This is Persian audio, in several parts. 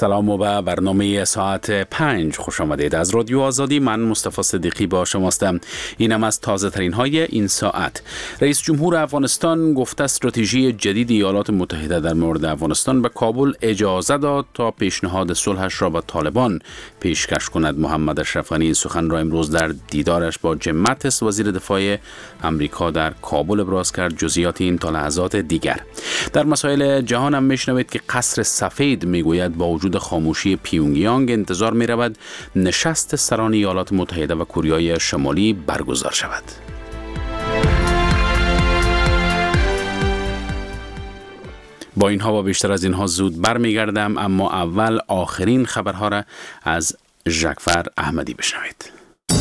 سلام و به برنامه ساعت 5 خوش آمدید. از رادیو آزادی من مصطفی صدیقی با شماستم. اینم از تازه ترین های این ساعت. رئیس جمهور افغانستان گفته استراتژی جدید ایالات متحده در مورد افغانستان به کابل اجازه داد تا پیشنهاد صلحش را با طالبان پیشکش کند. محمد اشرف غنی این سخن را امروز در دیدارش با جیم ماتیس وزیر دفاع امریکا در کابل ابراز کرد. جزئیات این تا لحظات دیگر. در مسائل جهان هم میشنوید که قصر سفید میگوید با وجود خاموشی پیونگیانگ انتظار می رود نشست سران ایالات متحده و کوریای شمالی برگزار شود. با اینها و بیشتر از اینها زود برمیگردم، اما اول آخرین خبرها را از ژکفر احمدی بشنوید.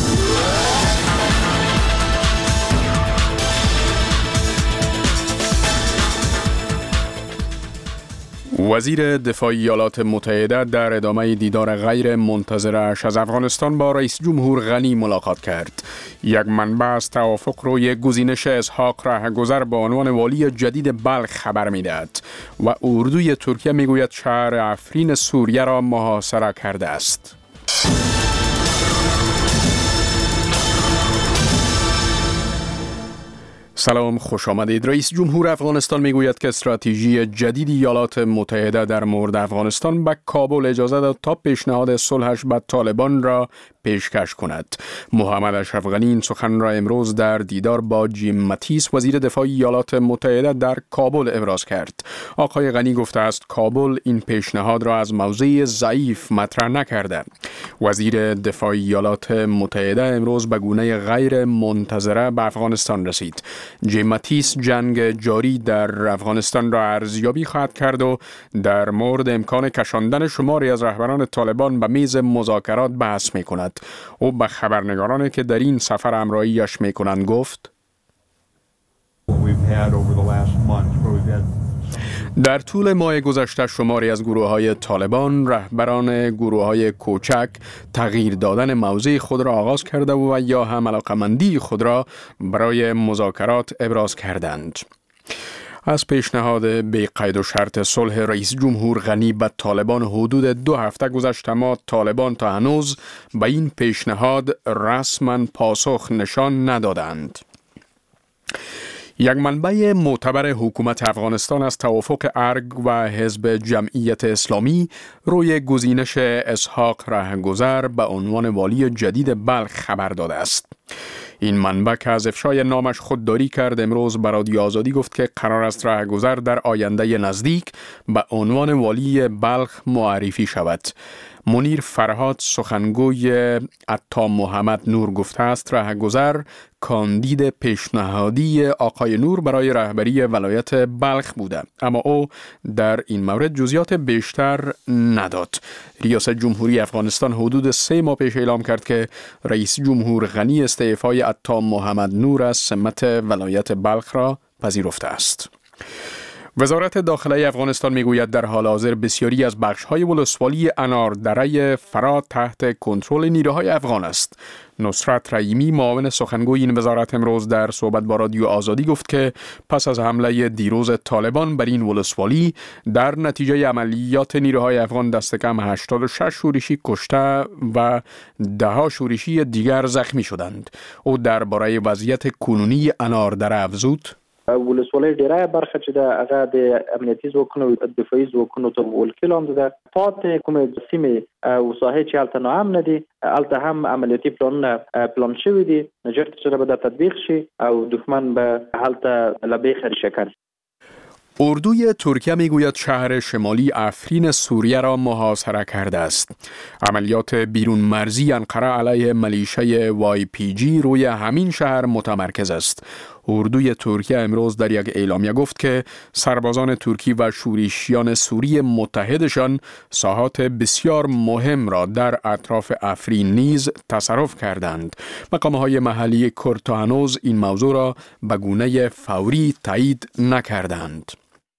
وزیر دفاع ایالات متحده در ادامه دیدار غیر منتظرش از افغانستان با رئیس جمهور غنی ملاقات کرد. یک منبع از توافق روی گزینش اسحاق رهگذر به عنوان والی جدید بلخ خبر می‌دهد و اردوی ترکیه میگوید شهر عفرین سوریه را محاصره کرده است. سلام، خوش آمدید. رئیس جمهور افغانستان میگوید که استراتژی جدید ایالات متحده در مورد افغانستان به کابل اجازه داد تا پیشنهاد صلحش با طالبان را پیشکش کند. محمد اشرف غنی این سخن را امروز در دیدار با جیم ماتیس وزیر دفاع ایالات متحده در کابل ابراز کرد. آقای غنی گفته است کابل این پیشنهاد را از موضع ضعیف مطرح نکرده. وزیر دفاع ایالات متحده امروز به گونه غیر منتظره به افغانستان رسید. جیم ماتیس جنگ جاری در افغانستان را ارزیابی خواهد کرد و در مورد امکان کشاندن شماری از رهبران طالبان به میز مذاکرات بحث می کند. او به خبرنگارانی که در این سفر همراهیش می کنند گفت در طول ماه گذشته شماری از گروه‌های طالبان رهبران گروه‌های کوچک تغییر دادن موضع خود را آغاز کرده و یا هم علاقمندی خود را برای مذاکرات ابراز کردند. از پیشنهاد بی قید و شرط صلح رئیس جمهور غنی به طالبان حدود 2 هفته گذشته، اما طالبان تا هنوز به این پیشنهاد رسما پاسخ نشان ندادند. یک منبع معتبر حکومت افغانستان از توافق ارگ و حزب جمعیت اسلامی روی گزینش اسحاق رهگذر به عنوان والی جدید بلخ خبر داده است. این منبع که از افشای نامش خودداری کرد امروز به رادیو آزادی گفت که قرار است رهگذر در آینده نزدیک به عنوان والی بلخ معرفی شود. منیر فرهاد سخنگوی عطا محمد نور گفته است رهگذر کاندید پیشنهادی آقای نور برای رهبری ولایت بلخ بوده، اما او در این مورد جزئیات بیشتر نداد. ریاست جمهوری افغانستان حدود 3 ماه پیش اعلام کرد که رئیس جمهور غنی استعفای عطا محمد نور از سمت ولایت بلخ را پذیرفته است. وزارت داخله افغانستان میگوید در حال حاضر بسیاری از بخش‌های ولسوالی اناردره فرات تحت کنترل نیروهای افغان است. نصرت رحیمی معاون سخنگوی این وزارت امروز در صحبت با رادیو آزادی گفت که پس از حمله دیروز طالبان بر این ولسوالی در نتیجه عملیات نیروهای افغان دست کم 86 شورشی کشته و 10 شورشی دیگر زخمی شدند. او درباره وضعیت کنونی اناردره افزود: ولسوالی ډیره برخه چې د هغه د امنیتي ځواکونو دفاعي ځواکونو ته ولکې لاندې ده. پاتې کومې سیمې او ساحې چې هلته ناامنه دي هلته هم عملیاتي پلانونه پلان شوي دي، چېرته چې به دا تطبیق شي او دښمن به هلته له بیخه ریشه کړي. اردوی ترکیه میگوید شهر شمالی عفرین سوریه را محاصره کرده است. عملیات بیرون مرزی انقره علیه میلیشه YPG روی همین شهر متمرکز است. اردوی ترکیه امروز در یک اعلامیه گفت که سربازان ترکی و شورشیان سوری متحدشان ساحات بسیار مهم را در اطراف عفرین نیز تصرف کردند. مقام‌های محلی کرد تا هنوز این موضوع را به گونه فوری تایید نکردند.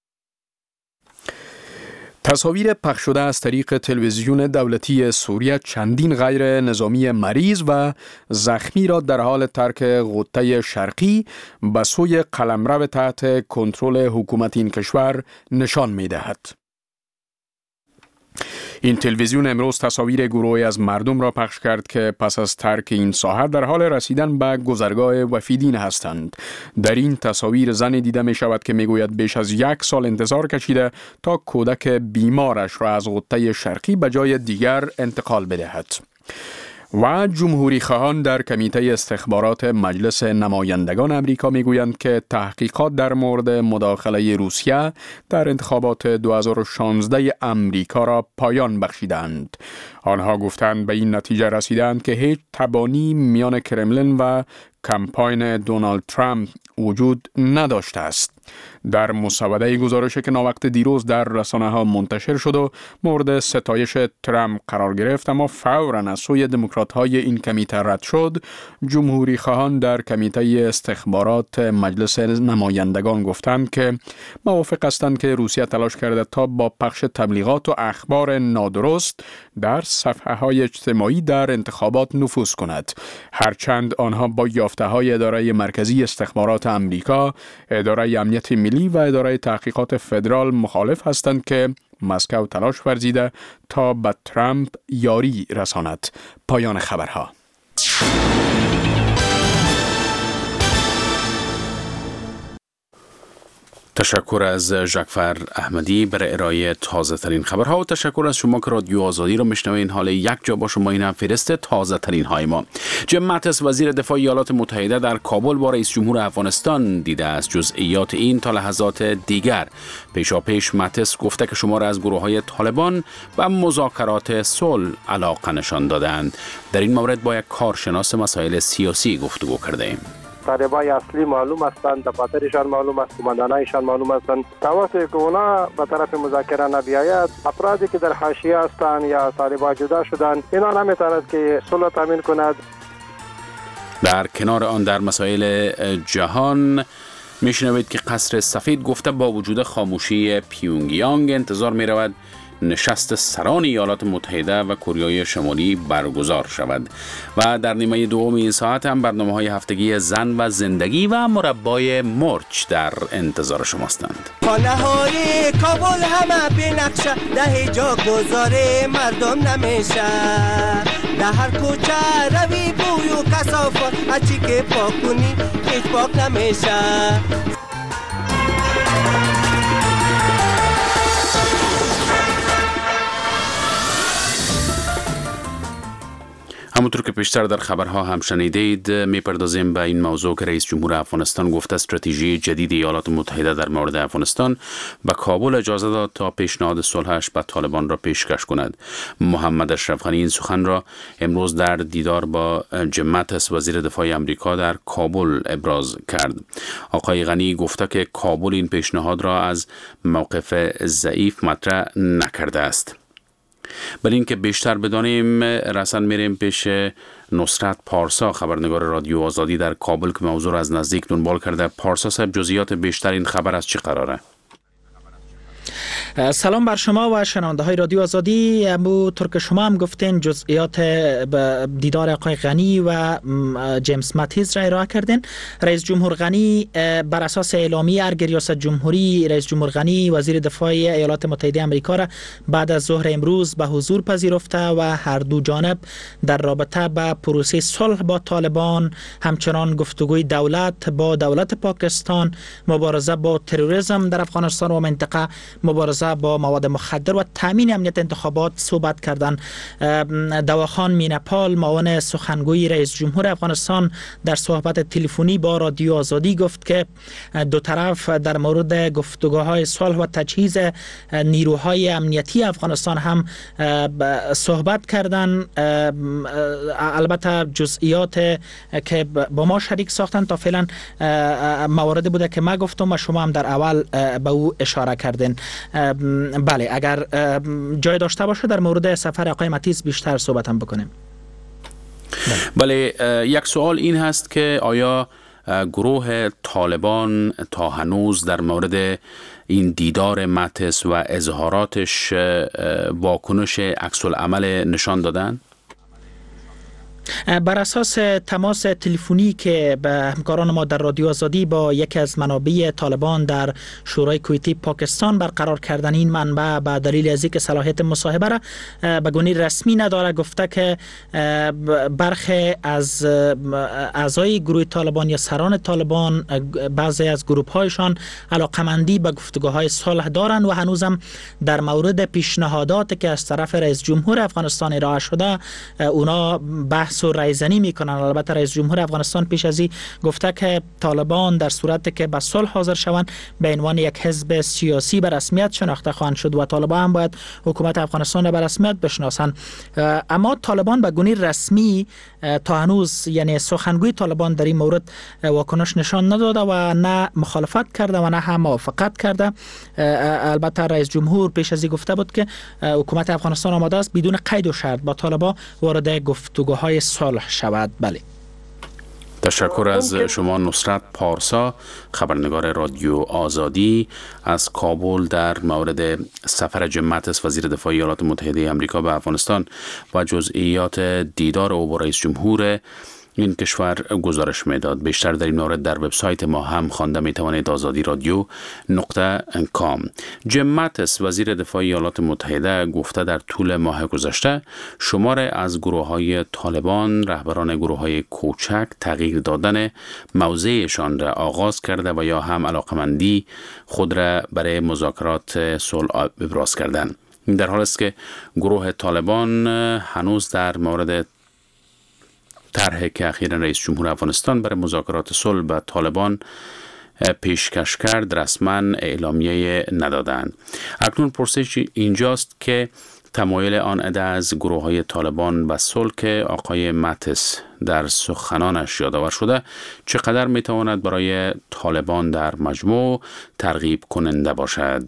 تصاویر پخش شده از طریق تلویزیون دولتی سوریه چندین غیر نظامی مریض و زخمی را در حال ترک غوطه شرقی به سوی قلمرو تحت کنترل حکومت این کشور نشان می دهد. این تلویزیون امروز تصاویر گروهی از مردم را پخش کرد که پس از ترک این ساحت در حال رسیدن به گذرگاه وفیدین هستند. در این تصاویر زنی دیده می شود که می گوید بیش از 1 سال انتظار کشیده تا کودک بیمارش را از غده شرقی به جای دیگر انتقال بدهد. و جمهوری خواهان در کمیته استخبارات مجلس نمایندگان امریکا میگویند که تحقیقات در مورد مداخله روسیه در انتخابات 2016 امریکا را پایان بخشیدند. آنها گفتند به این نتیجه رسیدند که هیچ تبانی میان کرملین و کمپاین دونالد ترامپ وجود نداشته است. در مسوده گزارشی که ناوقت دیروز در رسانه‌ها منتشر شد و مورد ستایش ترامپ قرار گرفت اما فوراً از سوی دموکرات‌های این کمیته رد شد، جمهوری خواهان در کمیته استخبارات مجلس نمایندگان گفتند که موافق هستند که روسیه تلاش کرده تا با پخش تبلیغات و اخبار نادرست در صفحه‌های اجتماعی در انتخابات نفوذ کند، هرچند آنها با یافته‌های اداره مرکزی استخبارات امریکا، اداره امنیت ملی و اداره تحقیقات فدرال مخالف هستند که مسکو تلاش ورزیده تا به ترامپ یاری رساند. پایان خبرها. تشکر از ژاکفر احمدی برای ارائه تازه ترین خبرها و تشکر از شما که رادیو آزادی را میشنوید. حال یک جا با شما این هم فهرست تازه ترین های ما. جیم ماتیس وزیر دفاع ایالات متحده در کابل با رئیس جمهور افغانستان دیده است. جزئیات این تا لحظات دیگر. پیشاپیش ماتیس گفته که شمار از گروه‌های طالبان و مذاکرات صلح علاقه نشان دادند. در این مورد با یک کارشناس مسائل سیاسی گفتگو کرده ایم. طالبای اصلی معلوم هستند، دفاترشان معلوم است، کماندانایشان معلوم هستند. توسط که اونا به طرف مذاکره نبیاید، افرادی که در حاشیه هستند یا طالبان جدا شدند، اینا نمیتواند که صلح تامین کند. در کنار آن در مسائل جهان میشنوید که قصر سفید گفته با وجود خاموشی پیونگیانگ انتظار میرود نشست سران ایالات متحده و کره شمالی برگزار شود. و در نیمه دوم این ساعت هم برنامه‌های هفتگی زن و زندگی و مربای مرچ در انتظار شماستند. خانه‌های کابل همه بنقشه، ده جا گذاره مردم نمیشه. در هر کوچه روی بوی و کثافات، هرچی که پاک کنی هیچ پاک نمیشه. همونطور که پیشتر در خبرها هم شنیدید، میپردازیم به این موضوع که رئیس جمهور افغانستان گفته استراتژی جدید ایالات متحده در مورد افغانستان به کابل اجازه داد تا پیشنهاد صلحش به طالبان را پیشکش کند. محمد اشرف غنی این سخن را امروز در دیدار با جیم ماتیس وزیر دفاع آمریکا در کابل ابراز کرد. آقای غنی گفته که کابل این پیشنهاد را از موقف ضعیف مطرح نکرده است. برای اینکه بیشتر بدانیم رسن میریم پیش نصرت پارسا، خبرنگار رادیو آزادی در کابل که موضوع را از نزدیک دنبال کرده. پارسا صاحب، جزئیات بیشتر این خبر از چی قراره؟ سلام بر شما و شنونده های رادیو آزادی. همونطور که شما هم گفتین جزئیات دیدار آقای غنی و جیمز ماتیس را ارائه کردین. رئیس جمهور غنی بر اساس اعلامیه ارگ ریاست جمهوری، رئیس جمهور غنی وزیر دفاع ایالات متحده آمریکا را بعد از ظهر امروز به حضور پذیرفته و هر دو جانب در رابطه با پروسه صلح با طالبان، همچنان گفتگوی دولت با دولت پاکستان، مبارزه با تروریسم در افغانستان و منطقه، مبارزه با مواد مخدر و تامین امنیت انتخابات صحبت کردند. دواخان مینپال، معاون سخنگوی رئیس جمهور افغانستان، در صحبت تلفنی با رادیو آزادی گفت که دو طرف در مورد گفتگوهای صلح و تجهیز نیروهای امنیتی افغانستان هم صحبت کردند. البته جزئیات که با ما شریک ساختن تا فعلا مواردی بوده که ما گفتم و شما هم در اول به او اشاره کردین. بله، اگر جای داشته باشه در مورد سفر آقای ماتیس بیشتر صحبت هم بکنیم. بله، یک سوال این هست که آیا گروه طالبان تا هنوز در مورد این دیدار ماتیس و اظهاراتش واکنش عکس العمل نشان دادن؟ بر اساس تماس تلفنی که به همکاران ما در رادیو آزادی با یکی از منابع طالبان در شورای کویتی پاکستان برقرار کردن، این منبع به دلیل از اینکه صلاحیت مصاحبه را به گونه رسمی نداره گفته که برخی از اعضای گروه طالبان یا سران طالبان، بعضی از گروه هایشان علاقمندی به گفتگوهای صلح دارند و هنوزم در مورد پیشنهاداتی که از طرف رئیس جمهور افغانستان ارائه شده اونا بحث و رایزنی میکنن. البته رئیس جمهور افغانستان پیش از این گفته که طالبان در صورتی که به صلح حاضر شوند به عنوان یک حزب سیاسی به رسمیت شناخته خواهند شد و طالبان هم باید حکومت افغانستان را به رسمیت بشناسند. اما طالبان به گونه رسمی تا هنوز، یعنی سخنگوی طالبان در این مورد واکنش نشان نداده و نه مخالفت کرده و نه هم موافقت کرده. البته رئیس جمهور پیش از این گفته بود که حکومت افغانستان آماده است بدون قید و شرط با طالبان وارد گفتگوهای صلح شود. بله. تشکر از شما نصرت پارسا، خبرنگار رادیو آزادی از کابل در مورد سفر جیم ماتیس وزیر دفاع ایالات متحده آمریکا به افغانستان و جزئیات دیدار او با رئیس جمهور این کشور گزارش میداد. بیشتر در این مورد در وبسایت ما هم خوانده میتوانید azadiradyo.com. جیم ماتیس وزیر دفاع ایالات متحده گفته در طول ماه گذشته شمار از گروه‌های طالبان رهبران گروه‌های کوچک تغییر دادن موضعشان را آغاز کرده و یا هم علاقمندی خود را برای مذاکرات صلح ابراز کردند. این در حالی است که گروه طالبان هنوز در مورد طرحی که اخیراً رئیس جمهور افغانستان برای مذاکرات صلح به طالبان پیشکش کرد رسما اعلامیه ندادند. اکنون پرسش اینجاست که تمایل آن عده از گروه‌های طالبان به صلح که آقای ماتیس در سخنانش یادآور شده چقدر میتواند برای طالبان در مجموع ترغیب کننده باشد.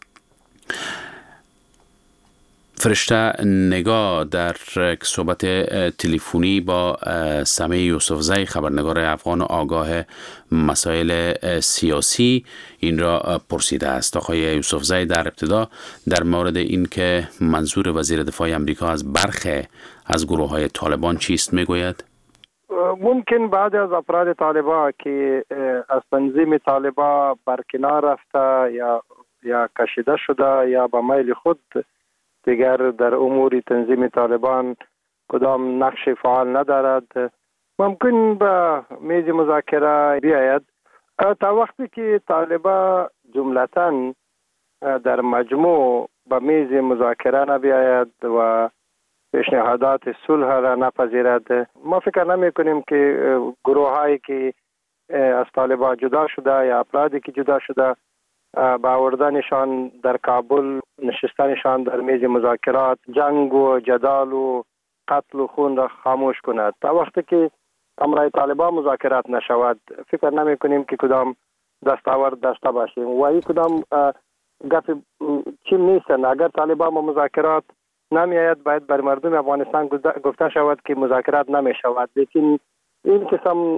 فرشته نگاه در صحبت تلفنی با سمیع یوسفزی خبرنگار افغان آگاه مسائل سیاسی این را پرسیده است. آقای یوسفزی در ابتدا در مورد این که منظور وزیر دفاع آمریکا از برخی از گروه‌های طالبان چیست میگوید؟ ممکن بعضی از افراد طالبان که از تنظیم طالبان برکنار رفته یا کشیده شده یا به میل خود دیگر در امور تنظیم طالبان کدام نقش فعال ندارد، ممکن به میز مذاکره بیاید. تا وقتی که طالبان جملتاً در مجموع به میز مذاکره نبیاید و پیشنهادات صلح را نپذیرد، ما فکر نمی کنیم که گروه هایی که از طالبان جدا شده یا افرادی که جدا شده با آوردنشان در کابل، نشستنشان در میز مذاکرات، جنگ و جدال و قتل و خون را خاموش کند. تا وقتی که امرای طالبان مذاکرات نشود فکر نمی کنیم که کدام دستاورد داشته باشیم و این کدام گپ چیم نیستن. اگر طالبان مذاکرات نمی آید باید بر مردم افغانستان گفته شود که مذاکرات نمی شود، لیکن این قسم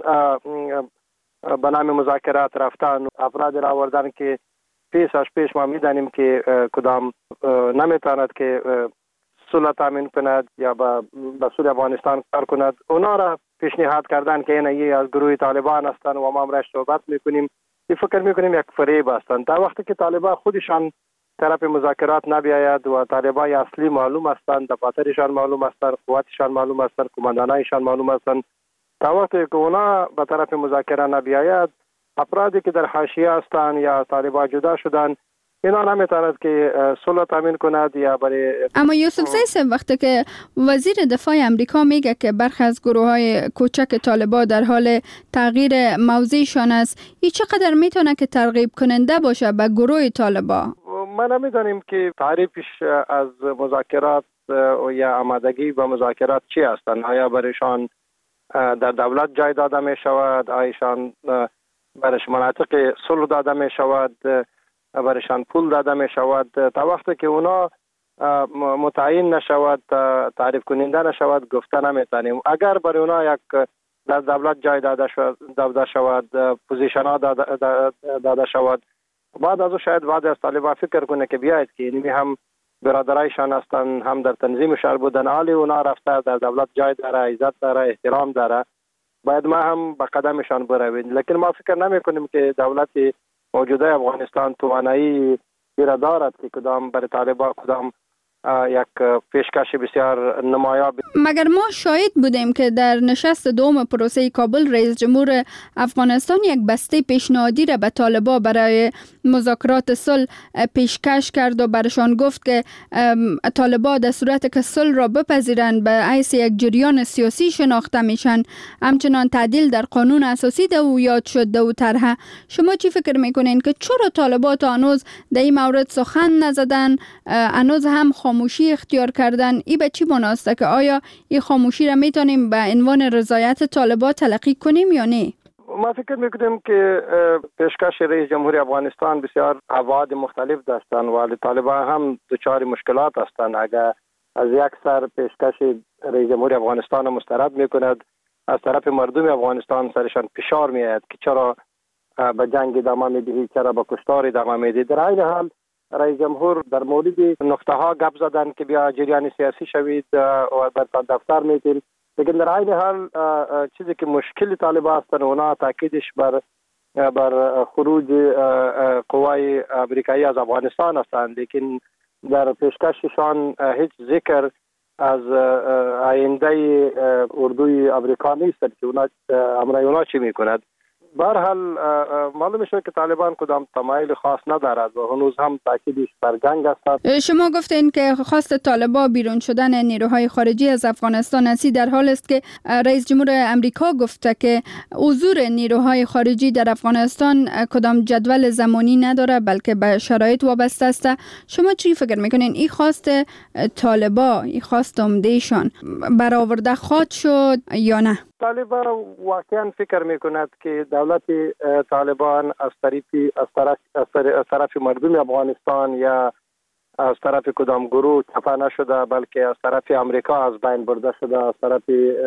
به نام مذاکرات رفتن افراد را آوردن که پیش ما میدانیم که کدام نمیتواند که صلح تامین کند یا به صلح افغانستان کار کند، اونا را پیشنهاد کردن که این از گروه طالبان هستند و ما امروز صحبت میکنیم. فکر میکنیم یک فریب هستند. تا وقتی که طالبان خودشان طرف مذاکرات نبیاید و طالبان اصلی معلوم هستند، دفاترشان معلوم هستند، قوتشان معلوم هستند، کماندانایشان معلوم هستند، تا وقتی که اونا به طرف مذاکره نبیاید افرادی که در حاشیه هستند یا طالبان جدا شدن اینا نمیتواند که صلح تامین کند یا برای. اما یوسف زی وقتی که وزیر دفاع امریکا میگه که برخی از گروه‌های کوچک طالبان در حال تغییر موضعشان است، این چقدر میتونه که ترغیب کننده باشه به گروه طالبان؟ ما نمیدانیم که تعریفش از مذاکرات یا آمادگی به مذاکرات چی هستند. آیا برایشان در دولت جای داده می شود، آیشان برایش مناطق صلح داده می شود، برایشان پول داده می شود. تا وقتی که اونا متعین نشود، تعریف کننده نشود، گفته نمیتونیم. اگر برای اونا یک در دولت جای داده شود، پوزیشن ها داده شود، بعد از او شاید بعد از طالبان فکر کنه که بیاید که اینمی هم برادرایشان هستند، هم در تنظیم شهر بودن، حالی اونا رفته در دولت جای داره، عزت داره، احترام داره، باید ما هم به قدمشان برویم. لیکن ما فکر نمی کنیم که دولت موجوده افغانستان توانایی را دارد که کدام برای طالبان کدام یک پیشکش بسیار نمایان. مگر ما شاهد بودیم که در نشست دوم پروسه کابل رئیس جمهور افغانستان یک بسته پیشنهادی را به طالبان برای مذاکرات صلح پیشکش کرد و برشان گفت که طالبان در صورت که صلح را بپذیرند به حیث یک جریان سیاسی شناخته میشن. همچنان تعدیل در قانون اساسی دو یاد شد دو طرح. شما چی فکر میکنین که چرا طالبان تا هنوز در این مورد سخن نزدن، هنوز هم خاموشی اختیار کردن؟ ای به چی مناسبه که آیا این خاموشی را میتونیم به عنوان رضایت طالبان تلقی کنیم یا نه؟ ما فکر میکنیم که پیشکش رئیس جمهوری افغانستان بسیار ابعاد مختلف داشتند و طالبان هم دچار مشکلات هستند. اگر از یک سر پیشکش رئیس جمهوری افغانستان مسترد میکند، از طرف مردم افغانستان سرشان فشار میآید که چرا به جنگ ادامه میدهی، چرا به کشتار ادامه میدهی. در این حال رئیس جمهور در مورد نقطه ها گپ زدن که بیا جریان سیاسی شوید و بر دفتر میتین، لیکن در این حال چیزی که مشکل طالبان هستند اونا تاکیدش بر خروج قوای امریکایی از افغانستان هستند، لیکن در پیشکششان هیچ ذکر از آینده اردوی امریکا نیست که اونا چی میکند. به هر حال معلوم شد که طالبان کدام تمایل خاص ندارد و هنوز هم تاکیدش بر جنگ است. شما گفتین که خواست طالبان بیرون شدن نیروهای خارجی از افغانستان است، در حال است که رئیس جمهور امریکا گفته که حضور نیروهای خارجی در افغانستان کدام جدول زمانی نداره بلکه به شرایط وابسته است. شما چی فکر میکنین این خواست طالبان، این خواست عمدهشان برآورده خواهد شد یا نه؟ طالبان واقعا فکر میکند که دولت طالبان از طرف مردم افغانستان یا از طرف کدام گروه چپه نشده، بلکه از طرف امریکا از بین برده شده، از طرف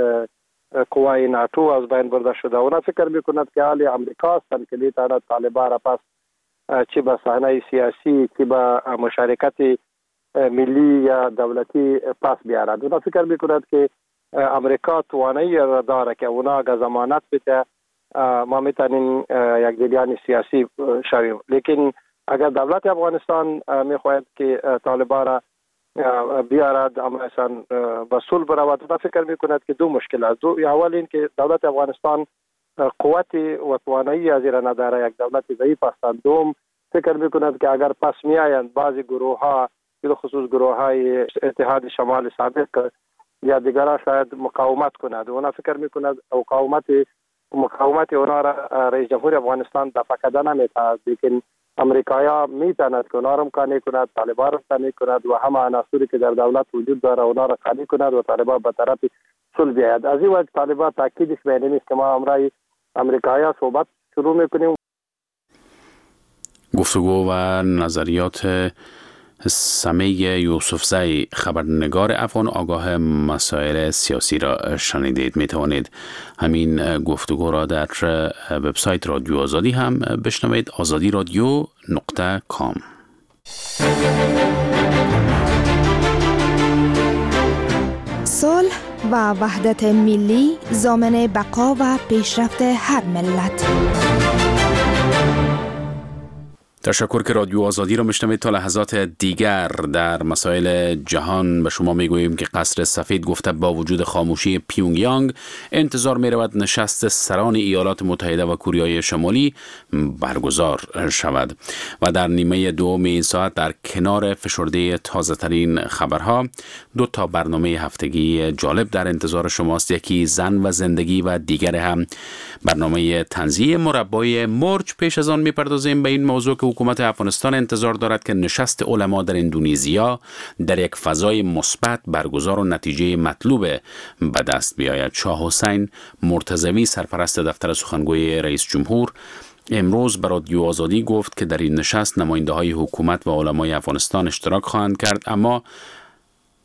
قوای ناتو از بین برده شده. اونا فکر میکند که حال امریکا هستند که میتواند طالبان را پس چی به صحنه سیاسی چی به مشارکت ملی یا دولتی پس بیارد. اونا فکر میکند که امریکا توانایی را داره که اونا اگر ضمانت بده ما میتونیم یک جریان سیاسی شویم. لیکن اگر دولت افغانستان میخواهد که طالبان را بیارد مثلا به صلح برود، اونا فکر میکند که دو مشکل است. اول این که دولت افغانستان قوت و توانایی از را نداره، یک دولت ضعیف است. دوم فکر میکند که اگر پس میآیند بعضی گروه ها به خصوص گروه های اتحاد شمال سابق یا دیگرها شاید مقاومت کند. اونا فکر میکند مقاومت اونا را رئیس جمهور افغانستان دفع کردن نمیتواند، لیکن امریکایا میتواند که اونا را قانع کند، طالبان را قانع کند و همه عناصری که در دولت وجود داره اونا را قانع کند و طالبان به طرف صلح بیاید. از این وجه طالبان تاکیدش به این است که ما امروز امریکایا صحبت شروع میکنیم. گفتگو و نظریات سمیه یوسفزی خبرنگار افغان آگاه مسائل سیاسی را شنیدید. می توانید همین گفتگو را در وبسایت رادیو آزادی هم بشنوید، azadiradio.com. صلح و وحدت ملی ضامن بقا و پیشرفت هر ملت. تشکر که رادیو آزادی را میشنوید. تا لحظات دیگر در مسائل جهان به شما میگوییم که قصر سفید گفته با وجود خاموشی پیونگیانگ انتظار میرود نشست سران ایالات متحده و کره شمالی برگزار شود. و در نیمه دوم این ساعت در کنار فشرده تازه ترین خبرها 2 برنامه هفتگی جالب در انتظار شماست. یکی زن و زندگی و دیگر هم برنامه تنزیه مربای مرج. پیش از آن میپردازیم به این موضوع که حکومت افغانستان انتظار دارد که نشست علما در اندونزیا در یک فضای مثبت برگزار و نتیجه مطلوب به دست بیاید. شاه حسین مرتضوی سرپرست دفتر سخنگوی رئیس جمهور امروز به رادیو آزادی گفت که در این نشست نماینده های حکومت و علمای افغانستان اشتراک خواهند کرد، اما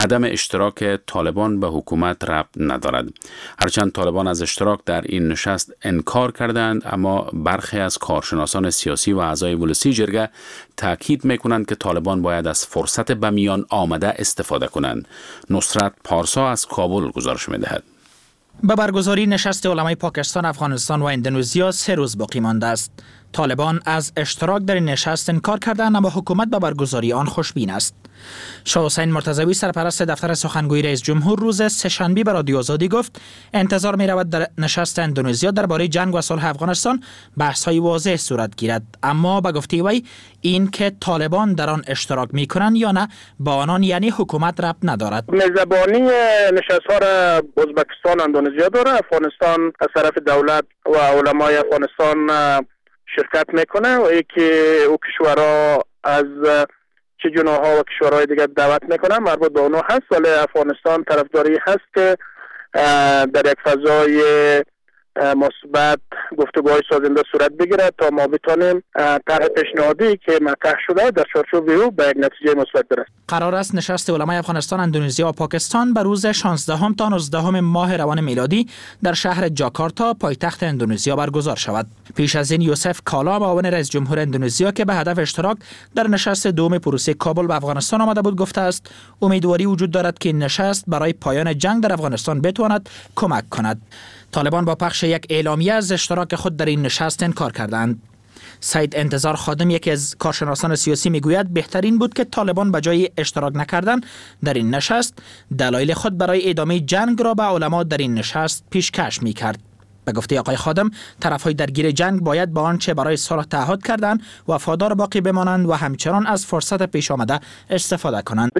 عدم اشتراک طالبان به حکومت ربط ندارد. هرچند طالبان از اشتراک در این نشست انکار کردند، اما برخی از کارشناسان سیاسی و اعضای ولسی جرگه تاکید میکنند که طالبان باید از فرصت به میان آمده استفاده کنند. نصرت پارسا از کابل گزارش میدهد. به برگزاری نشست علمای پاکستان، افغانستان و اندونزیا 3 روز باقی مانده است. طالبان از اشتراک در این نشست انکار کردند، اما حکومت به برگزاری آن خوشبین است. شاه حسین مرتضوی سرپرست دفتر سخنگوی رئیس جمهور روز سه‌شنبه به رادیو آزادی گفت انتظار می رود در نشست اندونزیا درباره جنگ و صلح افغانستان بحث های واضح صورت گیرد، اما به گفته وی این که طالبان در آن اشتراک می کنند یا نه با آنان یعنی حکومت ربط ندارد. میزبانی نشست ها را ازبکستان اندونزیا داره. افغانستان از طرف دولت و علمای افغانستان شرکت میکنه و یکی او کشورها از چه جناها و کشورهای دیگر دعوت میکنن مربوط به اونها هست، ولی افغانستان طرفداری هست که در یک فضای مثبت گفتگوهای سازنده صورت بگیرد تا ما بتانیم طرح پیشنهادی که مطرح شده در چارچوب او به یک نتیجه مثبت برسیم. قرار است نشست علمای افغانستان، اندونزیا و پاکستان به روز 16 تا 19 ماه روان میلادی در شهر جاکارتا پایتخت اندونزیا برگزار شود. پیش از این یوسف کالا، معاون رئیس جمهور اندونزیا که به هدف اشتراک در نشست دوم پروسه کابل به افغانستان آمده بود، گفته است امیدواری وجود دارد که این نشست برای پایان جنگ در افغانستان بتواند کمک کند. طالبان با پخش یک اعلامیه از اشتراک خود در این نشست انکار کردند. سید انتظار خادم، یکی از کارشناسان سیاسی، میگوید بهترین بود که طالبان به جای اشتراک نکردن در این نشست دلایل خود برای ادامه جنگ را به علما در این نشست پیشکش میکرد. به گفته آقای خادم، طرف‌های درگیر جنگ باید با آنچه برای صلح تعهد کردند وفادار باقی بمانند و همچنان از فرصت پیش آمده استفاده کنند.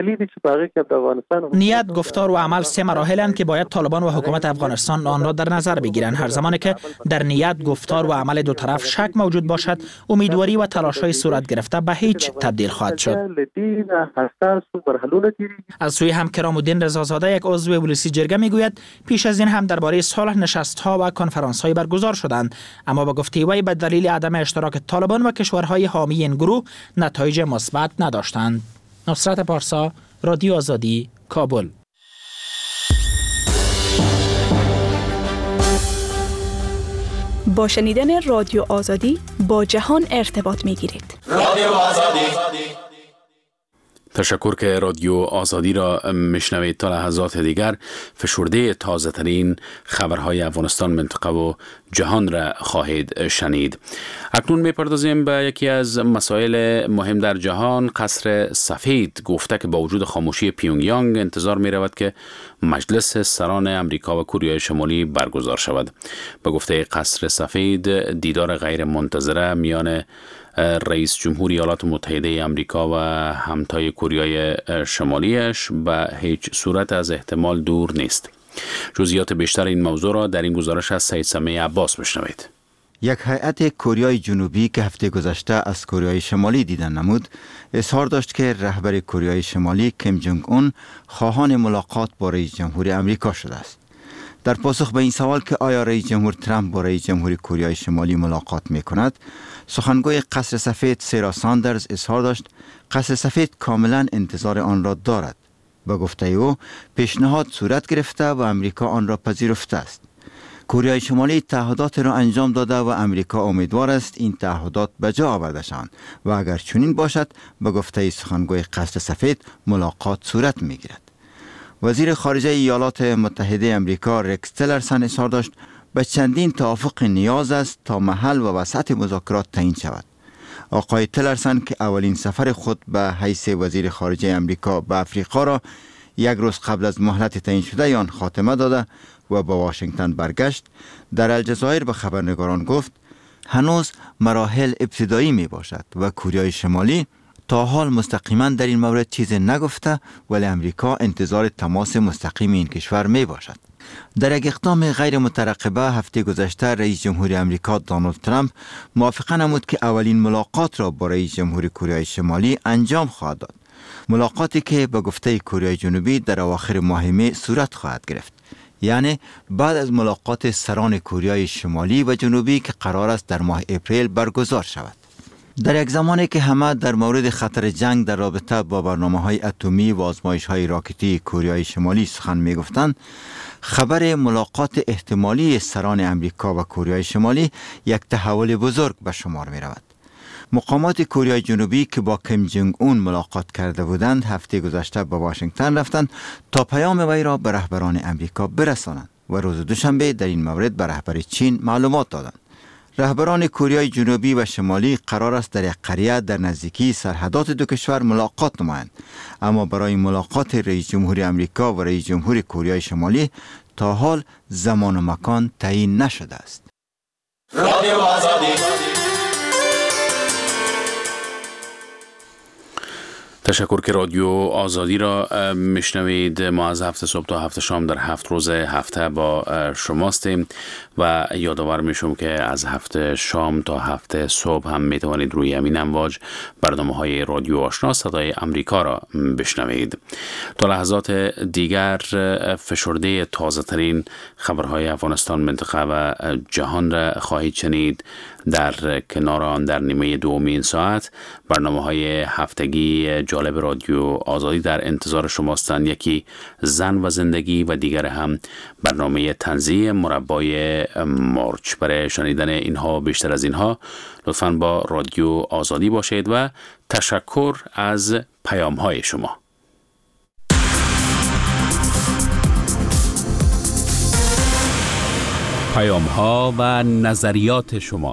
نیت، گفتار و عمل 3 مراحلند که باید طالبان و حکومت افغانستان آن را در نظر بگیرند. هر زمانی که در نیت، گفتار و عمل دو طرف شک موجود باشد، امیدواری و تلاش‌های صورت گرفته به هیچ تبدیل خواهد شد. از سوی هم کرام‌الدین رضازاده، یک عضو ولسی جرگه، میگوید پیش از این هم درباره صلح نشست‌ها و کنفرانس‌های برگزار شدند، اما با گفته وی به دلیل عدم اشتراک طالبان و کشورهای حامی این گروه نتایج مثبت نداشتند. نصرت پارسا، رادیو آزادی، کابل. با شنیدن رادیو آزادی با جهان ارتباط می‌گیرید. رادیو آزادی. تشکر که رادیو آزادی را میشنوید. تا لحظات دیگر فشرده تازه ترین خبرهای افغانستان، منطقه و جهان را خواهید شنید. اکنون میپردازیم به یکی از مسائل مهم در جهان. قصر سفید گفته که با وجود خاموشی پیونگیانگ انتظار می رود که مجلس سران امریکا و کره شمالی برگزار شود. به گفته قصر سفید، دیدار غیر منتظره میان رئیس جمهور ایالات متحده امریکا و همتای کره شمالیش به هیچ صورت از احتمال دور نیست. جزئیات بیشتر این موضوع را در این گزارش از سید سمیع عباس بشنوید. یک هیئت کره جنوبی که هفته گذشته از کره شمالی دیدن نمود، اظهار داشت که رهبر کره شمالی کیم جونگ اون خواهان ملاقات با رئیس جمهور امریکا شده است. در پاسخ به این سوال که آیا رئیس جمهور ترامپ با رئیس جمهور کره شمالی ملاقات می کند، سخنگوی قصر سفید سارا ساندرز اظهار داشت قصر سفید کاملا انتظار آن را دارد. با گفته او پیشنهاد صورت گرفته و امریکا آن را پذیرفته است. کره شمالی تعهدات را انجام داده و امریکا امیدوار است این تعهدات به جا آورده شوند و اگر چنین باشد، با گفته سخنگوی قصر سفید ملاقات صورت می گیرد. وزیر خارجه ایالات متحده امریکا ریکس تیلرسن اظهار داشت به چندین توافق نیاز است تا محل و وسط مذاکرات تعیین شود. آقای تیلرسن که اولین سفر خود به حیث وزیر خارجه امریکا به افریقا را یک روز قبل از مهلت تعیین شده آن خاتمه داده و به واشنگتن برگشت، در الجزایر به خبرنگاران گفت هنوز مراحل ابتدایی می باشد و کره شمالی تا حال مستقیما در این مورد چیزی نگفته، ولی امریکا انتظار تماس مستقیم این کشور می باشد. در یک اقدام غیر مترقبه هفته گذشته رئیس جمهور امریکا دونالد ترامپ موافقه نمود که اولین ملاقات را با رئیس جمهور کره شمالی انجام خواهد داد. ملاقاتی که به گفته کره جنوبی در اواخر ماه می صورت خواهد گرفت، یعنی بعد از ملاقات سران کره شمالی و جنوبی که قرار است در ماه اپریل برگزار شود. در یک زمانی که همه در مورد خطر جنگ در رابطه با برنامه‌های اتمی و آزمایش‌های راکتی کره شمالی سخن می‌گفتند، خبر ملاقات احتمالی سران امریکا و کره شمالی یک تحول بزرگ به شمار می‌رود. مقامات کره جنوبی که با کیم جونگ اون ملاقات کرده بودند هفته گذشته به واشنگتن رفتند تا پیام وی را به رهبران امریکا برسانند و روز دوشنبه در این مورد به رهبر چین معلومات دادند. رهبران کره جنوبی و شمالی قرار است در یک قریه در نزدیکی سرحدات دو کشور ملاقات نمایند، اما برای ملاقات رئیس جمهور امریکا و رئیس جمهور کره شمالی تا حال زمان و مکان تعیین نشده است. رادیو آزادی. تشکر که رادیو آزادی را میشنوید. ما از 7 صبح تا 7 شام در 7 روز هفته با شماستیم و یادآور میشم که از 7 شام تا 7 صبح هم میتوانید روی همین امواج برنامه‌های رادیو آشنا صدای امریکا را بشنوید. تا لحظات دیگر فشرده تازه ترین خبرهای افغانستان، منطقه و جهان را خواهید شنید. در کنار آن در نیمه دوم این ساعت برنامه‌های هفتگی جالب رادیو آزادی در انتظار شماستند. یکی زن و زندگی و دیگر هم برنامه طنزی مربای مارچ. برای شنیدن اینها و بیشتر از اینها لطفاً با رادیو آزادی باشید و تشکر از پیام‌های شما. پیام‌ها و نظریات شما.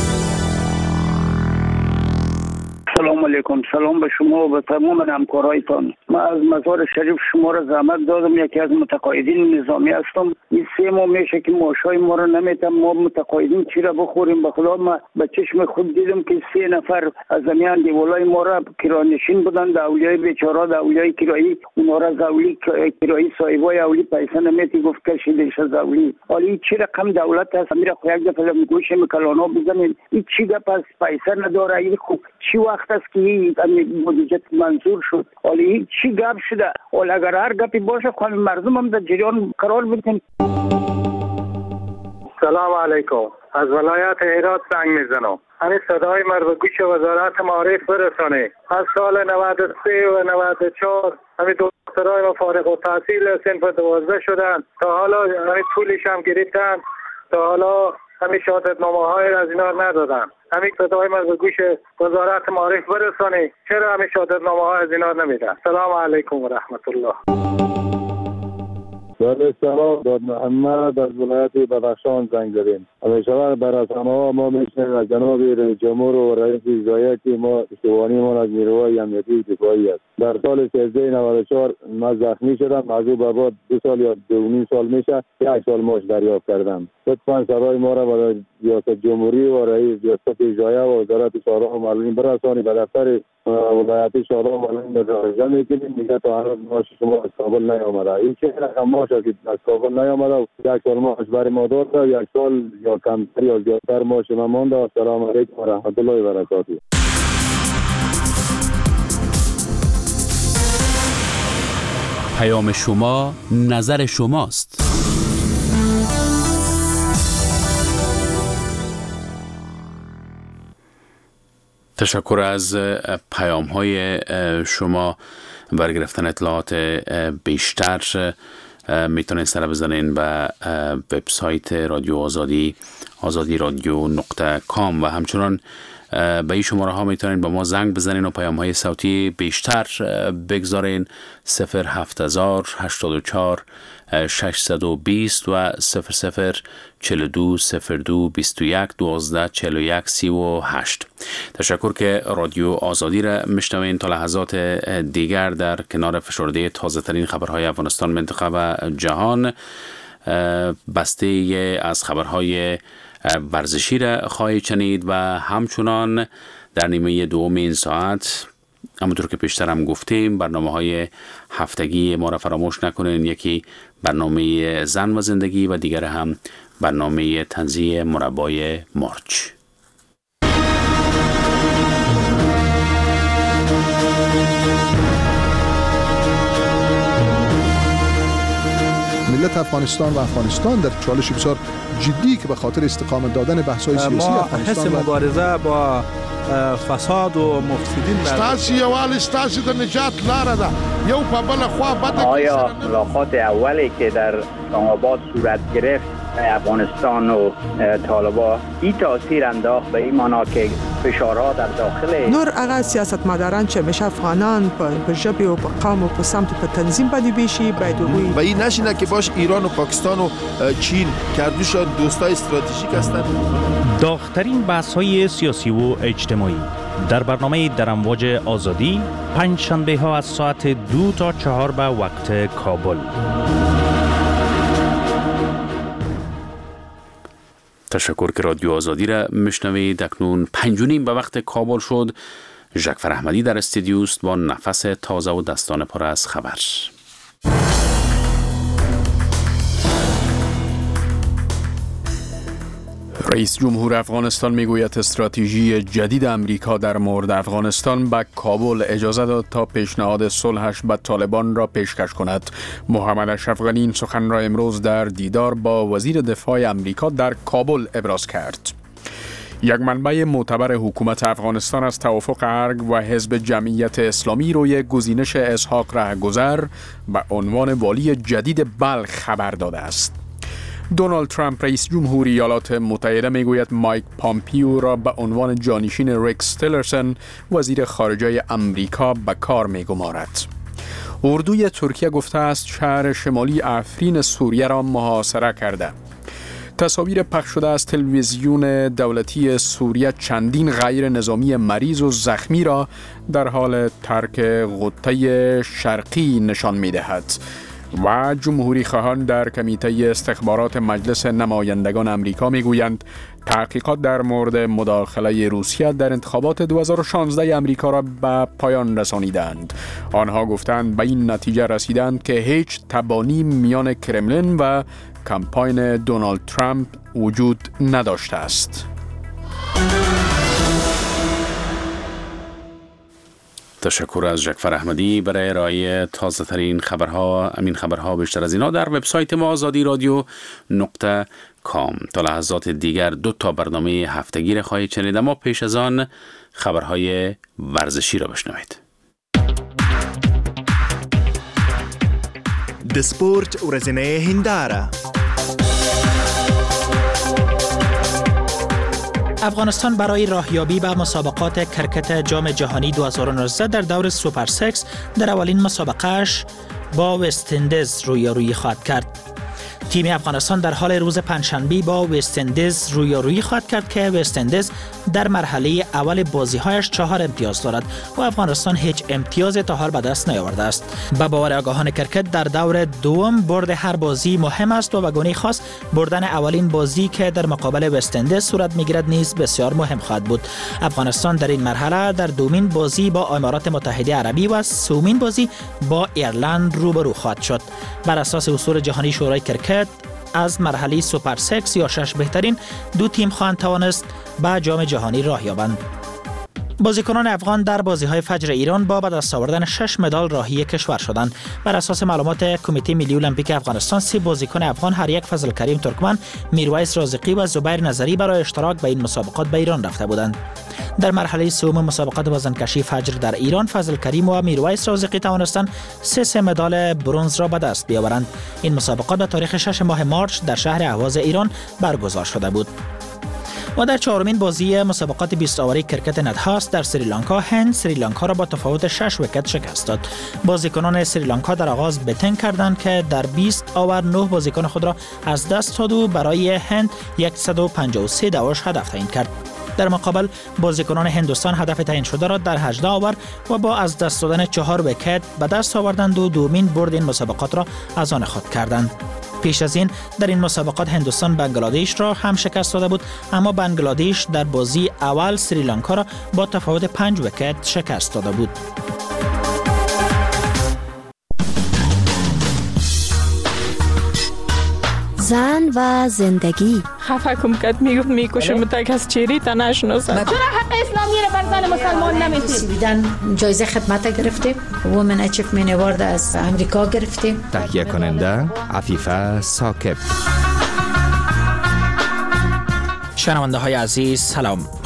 سلام علیکم. سلام به شما و به تمام همکارایتان. من از مزار شریف شما را زحمت دادم. یکی از متقاعدین نظامی هستم. این 3 ماه میشه که معاشای ما را نمیتم. ما متقاعدین چی را بخوریم؟ به خدا من به چشم خود دیدم که 3 نفر از زمین دیولای ما را کرانشین بودند. اولیای بیچاره، اولیای کرایی، اونا را زولی کرایی صاحبای اولی پیسه نمیتی گفت کشیدش از اولی. حالا چی رقم دولت هست؟ میره خو یک دفعه میگوشه میکلانا بزنین. این چی گپ است؟ پیسه نداره. این خو چی وقت است که این بودجه منظور شد؟ حالا این چی گپ شده؟ حالا اگر هر گپی باشه خو مردم هم در جریان قرار بدین. سلام علیکم. از ولایت هرات زنگ میزنم. همین صدای من به گوش وزارت معارف برسانه. از سال 93 و 94 همین دکترای ما فارغ التحصیل صنف 12 شدن. تا حالا همین پولش هم گرفتن. تا حالا همین شهادتنامه‌های از اینا ندادن. همین صدای من به گوش وزارت معارف برسانه. چرا همین شهادتنامه‌ها از اینا نمیدن؟ سلام علیکم و رحمت الله. بله سلام. داد محمد از ولایت بدخشان زنگ زدیم. همیشه بر رسانه‌ها ما میشنیم از جناب رئیس جمهور و رئیس وزرات که ما پشتیبانی ما از نیروهای امنیتی دفاعی است. در سال 1394 من زخمی شدم. از او به بعد 2 سال یا 2.5 سال میشه 1 سال معاش دریافت کردم. لطفاً سرای ما را به ریاست جمهوری و رئیس ریاست اجرایه و وزارت شورا و معلولین برسانید. به دفتر ولایت شورا و معلولین مراجعه میکنیم. میگه تا الان معاش شما از کابل نیامده. این چه رقم معاش که از کابل نیامده؟ 1 سال معاش برای ما داد و 1 سال یا کمتر یا زیادتر معاش ما مونده. السلام علیکم و رحمت الله و برکاته. پیام شما نظر شماست. تشکر از پیام‌های شما. برای گرفتن اطلاعات بیشتر میتونید سر بزنین به وبسایت رادیو آزادی azadi.com و همچنان به این شماره ها میتونین به ما زنگ بزنین و پیام های صوتی بیشتر بگذارین. 070 84 620 و 0042 02 21 12 41 38. تشکر که رادیو آزادی را میشنوین. تا لحظات دیگر در کنار فشرده تازه ترین خبرهای افغانستان، منطقه و جهان بسته از خبرهای ورزشی را خواهید شنید و همچنان در نیمه دوم این ساعت همونطور که پیشتر هم گفتیم برنامه‌های هفتگی ما را فراموش نکنین. یکی برنامه زن و زندگی و دیگر هم برنامه طنزی مربای مارچ. ملت افغانستان و افغانستان در چالش بسیار جدی که به خاطر استقامت دادن بحث‌های سیاسی ما افغانستان حس مبارزه با فساد و مفسدین ستاسو یووالی ستاسو د نجات لاره ده. یو په بل خوا بده. آیا ملاقات اولی که در اسلام آباد صورت گرفت افغانستان و طالبان این تاثیر انداخت به این معنا که فشارها در داخل نور هغه سیاستمداران چې همیشه افغانان په ژبې او په قوم او په سمت په تنظیم باندې بیشي باید وګوري و این نشینه که باش ایران و پاکستان و چین کردوش دوستای استراتژیک هستند. داغ‌ترین بحث‌های سیاسی و اجتماعی در برنامه در امواج آزادی پنج شنبه ها از ساعت 2 تا 4 به وقت کابل. تشکر که رادیو آزادی را میشنوید. اکنون 5:30 به وقت کابل شد. ژکفر احمدی در استودیو است با نفس تازه و دستان پر از خبر. رئیس جمهور افغانستان میگوید استراتژی جدید امریکا در مورد افغانستان به کابل اجازه داد تا پیشنهاد صلحش به طالبان را پیشکش کند. محمد اشرف غنی این سخن را امروز در دیدار با وزیر دفاع امریکا در کابل ابراز کرد. یک منبع معتبر حکومت افغانستان از توافق ارگ و حزب جمعیت اسلامی روی گزینش اسحاق رهگذر به عنوان والی جدید بلخ خبر داده است. دونالد ترامپ رئیس جمهوری ایالات متحده میگوید مایک پامپیو را به عنوان جانشین ریکس تیلرسن وزیر خارجه امریکا به کار میگمارد. اردوی ترکیه گفته است شهر شمالی افرین سوریه را محاصره کرده. تصاویر پخش شده از تلویزیون دولتی سوریه چندین غیر نظامی مریض و زخمی را در حال ترک غوطه شرقی نشان می‌دهد. و جمهوری خواهان در کمیته استخبارات مجلس نمایندگان امریکا میگویند تحقیقات در مورد مداخله روسیه در انتخابات 2016 امریکا را به پایان رسانیدند. آنها گفتند به این نتیجه رسیدند که هیچ تبانی میان کرملین و کمپاین دونالد ترامپ وجود نداشته است. تشکر از ژکفر احمدی برای ارائه تازه ترین خبرها. امین خبرها بیشتر از اینا در وبسایت ما azadiradyo.com. تا لحظات دیگر 2 برنامه هفتگی را خواهید شنید، اما پیش از آن خبرهای ورزشی را بشنوید. د سپورت ورځنۍ هنداره. افغانستان برای راهیابی به مسابقات کرکت جام جهانی 2019 در دور سوپر 6 در اولین مسابقهش با وست اندیز رویارویی خواهد کرد. تیم افغانستان در حال روز پنجشنبه با وست اندیز رویارویی خواهد کرد که وست اندیز در مرحله اول بازی‌هایش 4 امتیاز دارد و افغانستان هیچ امتیازی تا حال به دست نیاورده است. به باور آگاهان کرکت در دور دوم برد هر بازی مهم است و به گونه خاص بردن اولین بازی که در مقابل وست اندیز صورت می‌گیرد نیز بسیار مهم خواهد بود. افغانستان در این مرحله در دومین بازی با امارات متحده عربی و سومین بازی با ایرلند روبرو خواهد شد. بر اساس اصول جهانی شورای کرکت از مرحله سوپر 6 یا 6 بهترین 2 تیم خواهند توانست به جام جهانی راه یابند. بازیکنان افغان در بازی‌های فجر ایران با به دست آوردن 6 مدال راهی کشور شدند. بر اساس معلومات کمیته ملی المپیک افغانستان 3 بازیکن افغان هر یک فضل کریم ترکمن، میرویس رازقی و زبیر نظری برای اشتراک به این مسابقات به ایران رفته بودند. در مرحله سوم مسابقات وزنکشی فجر در ایران فضل کریم و میرویس رازقی توانستند 3 مدال برنز را به دست بیاورند. این مسابقات به تاریخ 6 ماه مارس در شهر اهواز ایران برگزار شده بود. و در 4مین بازی مسابقات 20 آوری کرکت ندهاست در سریلانکا، هند سریلانکا را با تفاوت 6 ویکت شکست داد. بازیکنان سریلانکا در آغاز بتنگ کردند که در 20 آور 9 بازیکن خود را از دست داد و برای هند 153 دعواش هدف تعیین کرد. در مقابل بازیکنان هندوستان هدف تعیین شده را در 18 آور و با از دست دادن 4 ویکت به دست آوردند و دومین برد این مسابقات را از آن خود کردند. پیش از این در این مسابقات هندوستان بنگلادش را هم شکست داده بود، اما بنگلادش در بازی اول سریلانکا را با تفاوت 5 ویکت شکست داده بود. زن و زندگی. خفه کم کد میکشم تا کس چیری تا نشناسم. چرا حق اسلامی رو بر زن مسلمان نمیدید؟ بیدن جایزه خدمت گرفتیم، وومن اچیومنت اوارد از امریکا گرفتیم. تهیه کننده عفیفه ثاقب. شنونده های عزیز سلام.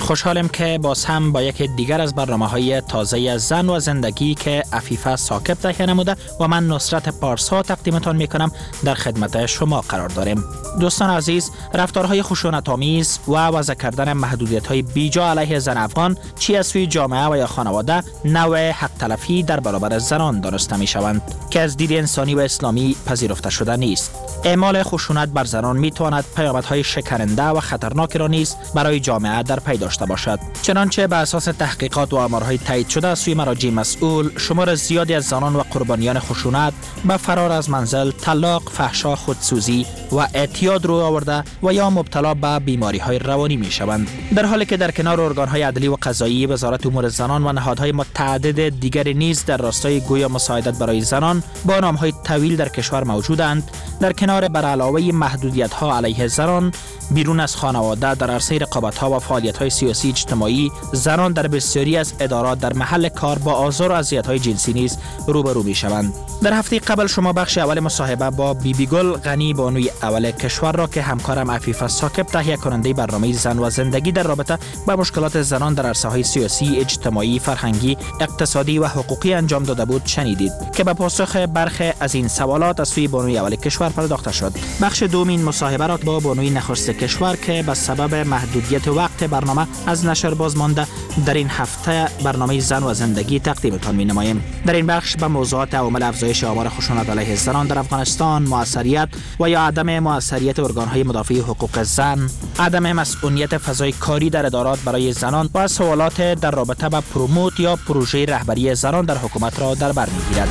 خوشحالم که باز هم با یک دیگر از برنامه‌های تازه زن و زندگی که عفیفه ثاقب تهیه نموده و من نصرت پارسا تقدیمتان میکنم در خدمت شما قرار داریم. دوستان عزیز، رفتارهای خشونت‌آمیز و وضع کردن محدودیت‌های بیجا علیه زن افغان چی از سوی جامعه و یا خانواده نوع حق تلفی در برابر زنان دانسته می‌شوند که از دید انسانی و اسلامی پذیرفته شده نیست. اعمال خشونت بر زنان میتواند پیامدهای شکننده و خطرناکی را نیز برای جامعه در پی داشته باشد. چنانچه به اساس تحقیقات و آمارهای تایید شده از سوی مراجع مسئول، شمار زیادی از زنان و قربانیان خشونت به فرار از منزل، طلاق، فحشا، خودسوزی و اعتیاد رو آورده و یا مبتلا به بیماری‌های روانی میشوند. در حالی که در کنار ارگان‌های عدلی و قضایی، وزارت امور زنان و نهادهای متعدد دیگر نیز در راستای گویا مساعدت برای زنان با نام‌های طویل در کشور موجودند، در کنار بر علاوه محدودیت‌ها علیه زنان بیرون از خانواده در عرصه رقابت‌ها و فعالیت‌های سیاسی اجتماعی، زنان در بسیاری از ادارات در محل کار با آزار و اذیت‌های جنسی نیز روبرو می‌شوند. در هفته قبل شما بخش اول مصاحبه با بیبی گل غنی بانوی اول کشور را که همکارم عفیفه ثاقب تهیه کننده برنامه زن و زندگی در رابطه با مشکلات زنان در عرصه‌های سیاسی، اجتماعی، فرهنگی، اقتصادی و حقوقی انجام داده بود شنیدید که به پاسخ برخی از این سوالات از سوی بانوی اول کشور پرداخته شد. بخش دومین مصاحبه را با بانوی نخست کشور که به سبب محدودیت وقت برنامه از نشر باز مانده در این هفته برنامه زن و زندگی تقدیمتان می‌نماییم. در این بخش به موضوعات عوامل افزایش آمار خشونت علیه زنان در افغانستان، موثریت و یا عدم موثریت ارگان‌های مدافع حقوق زن، عدم مسئولیت فضای کاری در ادارات برای زنان و سوالات در رابطه با پروموت یا پروژه رهبری زنان در حکومت را در بر می‌گیرد.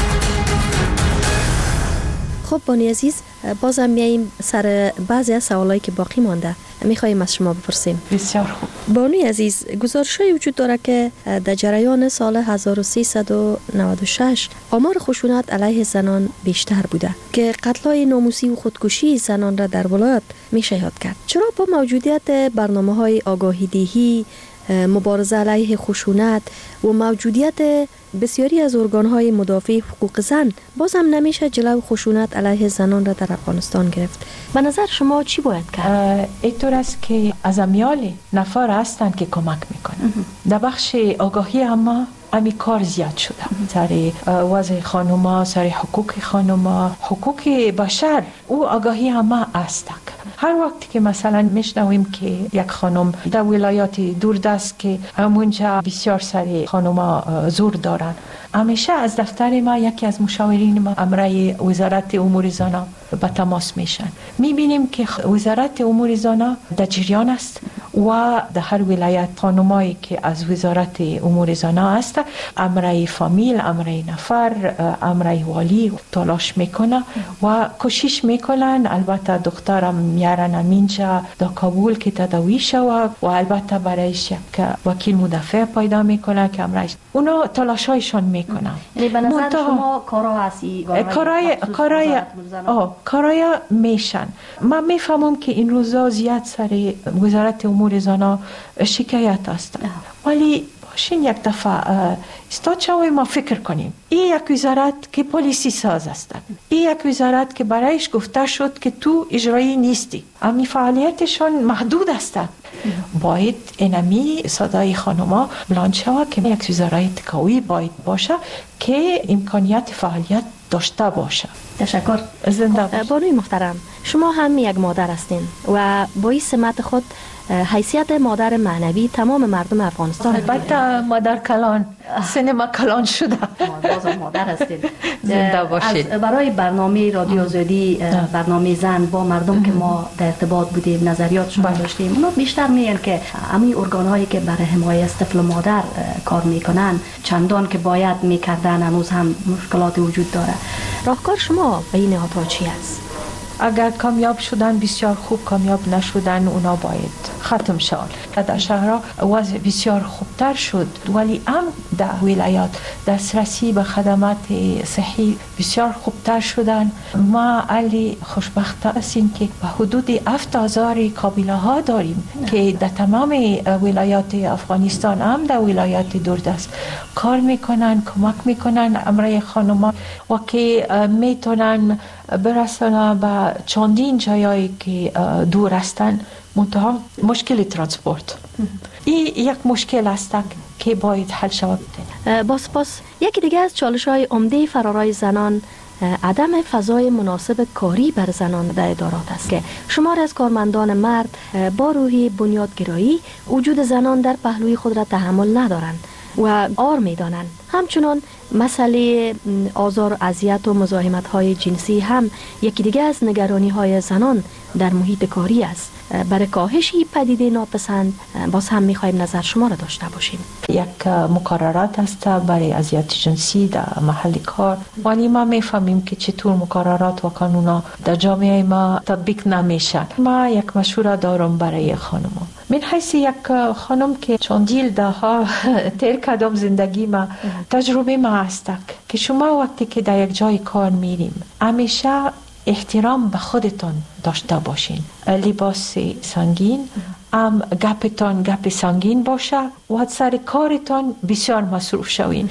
خب بانی عزیز، بازم میاییم سر بعضی از سوالایی که باقی مانده میخواییم از شما بپرسیم. بسیار خوب. بانی عزیز، گزارش‌هایی وجود داره که در جریان سال 1396 آمار خشونت علیه زنان بیشتر بوده که قتل‌های ناموسی و خودکشی زنان را در ولایت میشه یاد کرد. چرا با موجودیت برنامه‌های آگاهی دهی، مبارزه علیه خشونت و موجودیت بسیاری از ارگان‌های مدافع حقوق زن بازم نمیشه جلو خشونت علیه زنان را در افغانستان گرفت؟ به نظر شما چی باید کرد؟ اینطور است که از امیال نفر هستند که کمک میکنن. در بخش آگاهی اما امی کار زیاد شده سر وضع خانوما، سر حقوق خانوما، حقوق بشر او آگاهی اما است. هر وقت که مثلا میشنویم که یک خانم در ولایات دوردست که همونجا بسیار سر خانوما زور دارن، همیشه از دفتر ما یکی از مشاورین ما امرای وزارت امور زنان به تماس میشن. میبینیم که وزارت امور زنان در جریان است و در هر ولایت خانمایی که از وزارت امور زنان است امرای فامیل، امرای نفر، امرای والی تلاش میکنه و کوشش میکنن. البته دخترم میارن اینجا در کابل که تداوی شود و البته برایش یک وکیل مدافع پیدا میکنه که امرایش اونا تلاشایشان میکنن. یعنی به نظر شما کارا هستی؟ کارای میشن. من میفهمم که این روزا زیاد سر وزارت امور زنان شکایت است، ولی باشین یک دفعه استاد شوی ما فکر کنیم. این یک وزارت که پلیسی ساز است، این یک وزارت که برایش گفته شد که تو اجرایی نیستی، امی فعالیتشان محدود است. باید اینمی صدای خانوما بلند شود که یک وزارت قوی باید باشه که امکانیت فعالیت داشته باشه. تشکر. زنده باش. بانوی محترم، شما هم یک مادر هستین و با این سمت خود حیثیت مادر معنوی تمام مردم افغانستان. البته مادر کلان، سینما کلان شده. بازم مادر هستین. زنده باشید. برای برنامه رادیو آزادی، برنامه زن با مردم که ما در ارتباط بودیم، نظریات شما داشتیم، اونا بیشتر میگن که همین ارگان‌هایی که برای حمایت از طفل مادر کار میکنن چندان که باید میکردن هنوز هم مشکلات وجود داره. راهکار شما به این نهادها چی است؟ اگر کامیاب شدن بسیار خوب، کامیاب نشدن اونا باید ختم شد. در شهرها وضع بسیار خوبتر شد، ولی هم در ولایات دسترسی به خدمات صحی بسیار خوبتر شدن. ما علی خوشبخت هستیم که به حدود 7000 قابله ها داریم که در تمام ولایات افغانستان هم در ولایات دوردست کار میکنن، کمک میکنن امرای خانوما و که میتونن برسن به چندین جایی که دور هستن منتها مشکل ترانسپورت این یک مشکل است که باید حل شود. با سپاس. یکی دیگه از چالش‌های عمده فرارای زنان عدم فضای مناسب کاری بر زنان در ادارات است که شمار از کارمندان مرد با روحی بنیادگرایی وجود زنان در پهلوی خود را تحمل ندارند و آر می‌دانند. همچنان مسئله آزار و اذیت و مزاحمت‌های جنسی هم یکی دیگه از نگرانی‌های زنان در محیط کاری است. برای کاهش این پدیده ناپسند باز هم می‌خوایم نظر شما را داشته باشیم. یک مقررات است برای اذیت جنسی در محل کار، ولی ما می‌فهمیم که چطور مقررات و قانونا در جامعه ما تطبیق نمیشن. ما یک مشوره دارم برای خانم‌ها. من حیث یک خانم که چندین دهها تیر کردم زندگی ما، تجربه ما است که شما وقتی که در یک جای کار میریم همیشه احترام به خودتان داشته باشین. لباس سنگین، گپتان گپ سنگین باشه و سر کارتان بسیار مصروف شوین.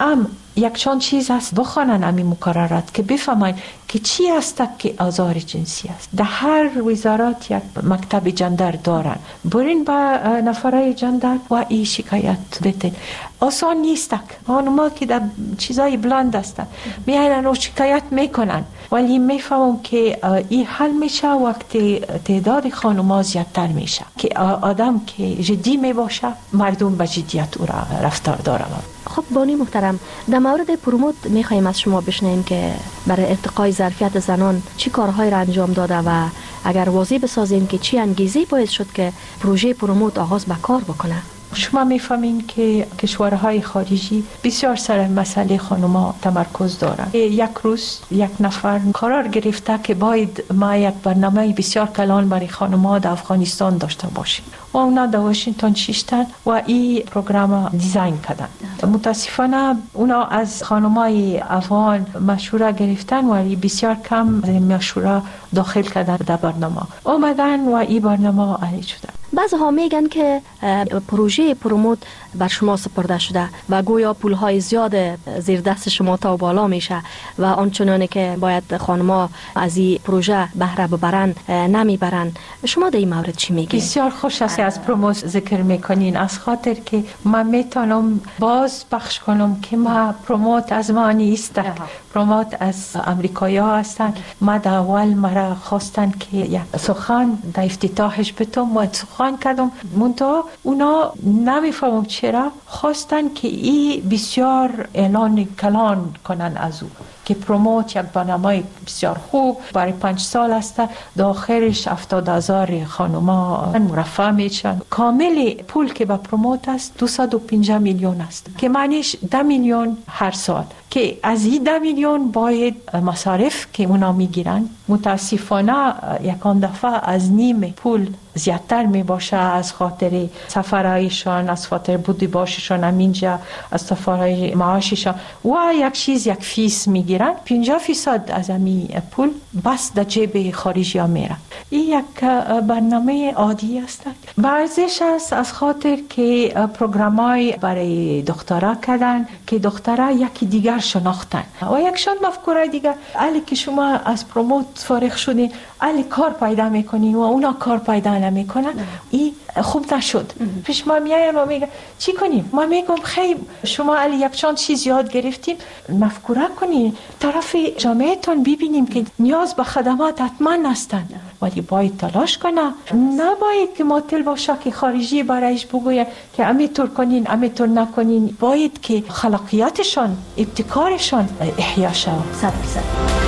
یک چند چیز است بخوانن همین مقررات که بفهمن که چی است که آزار جنسی است. در هر وزارت یک مکتب جندر دارن، برین با نفرای جندر و این شکایت بتین. آسان نیست. خانوما که در چیزای بلند هستن میایرن و شکایت میکنن، ولی میفهمم که این حل میشه وقتی تعداد خانوما زیادتر میشه که آدم که جدی میباشه مردم به جدیت او را رفتار دارن. خب بانی محترم، در مورد پروموت میخوایم از شما بشنویم که برای ارتقای ظرفیت زنان چی کارهایی را انجام داده و اگر واضح بسازیم که چی انگیزه باعث شد که پروژه پروموت آغاز به کار بکنه. شما میفهمین که کشورهای خارجی بسیار سر مسئله خانوما تمرکز دارند. یک روز یک نفر قرار گرفته که باید ما یک برنامه بسیار کلان برای خانوما در افغانستان داشته باشیم و اونا در واشنگتن شیشتن و این پروگرام دیزاین کردن. متاسفانه اونا از خانمای افغان مشوره گرفتن ولی بسیار کم از این مشوره داخل کردن در برنامه آمدن و این برنامه عالی شده. بعضی ها میگن که پروژه پروموت بر شما سپرده شده و گویا پولهای زیاد زیر دست شما تا بالا میشه و آنچنانی که باید خانما از این پروژه بهره ببرن نمیبرن. شما در این مورد چی میگین؟ بسیار خوش است از پروموت ذکر میکنین، از خاطر که من میتونم باز پخش کنم که ما پروموت از ما نیست. پروموت از امریکایی ها هستن. ما در اول مرا خواستن که یک سخن در افتتاحش بتم و سخن کردم، منتها اونا نمیفهمم چرا خواستن که این بسیار اعلان کلان کنن از او که پروموت یک برنامه بسیار خوب برای 5 سال است. داخلش 70,000 خانوما مرفع میشن. کامل پول که با پروموت است 250 میلیون است که معنیش 10 میلیون هر سال که از این 10 میلیون باید مصارف که اونا میگیرن متاسفانه یکان دفعه از نیم پول زیادتر می باشه از خاطر سفرهایشان، از خاطر بودی باششان همینجا، از سفرهای معاششان و یک چیز یک فیس میگیرن. 50% از همین پول بس در جیب خارجی ها میره. این یک برنامه عادی است. بعضیش است از خاطر که پروگرامای برای دخترها کردن که دخترها یکی دیگر شناختن و یکشان مفکوره دیگر. علی که شما از پروموت فارغ شدین علی کار پیدا میکنین و اونا کار پیدا نمیکنن، این خوب نشد. پیش ما میایم و میگن چی کنیم؟ ما میگم خیلی شما علی یک چند چیز یاد گرفتیم، مفکوره کنین طرف جامعهتون ببینیم که نیاز به خدمات حتما هستن، ولی باید تلاش کنه. نباید که معطل باشه که خارجی برایش بگوید که امیتور کنین امیتور نکنین. باید که خلاقیتشان ابتکارشان احیا شود. 100%.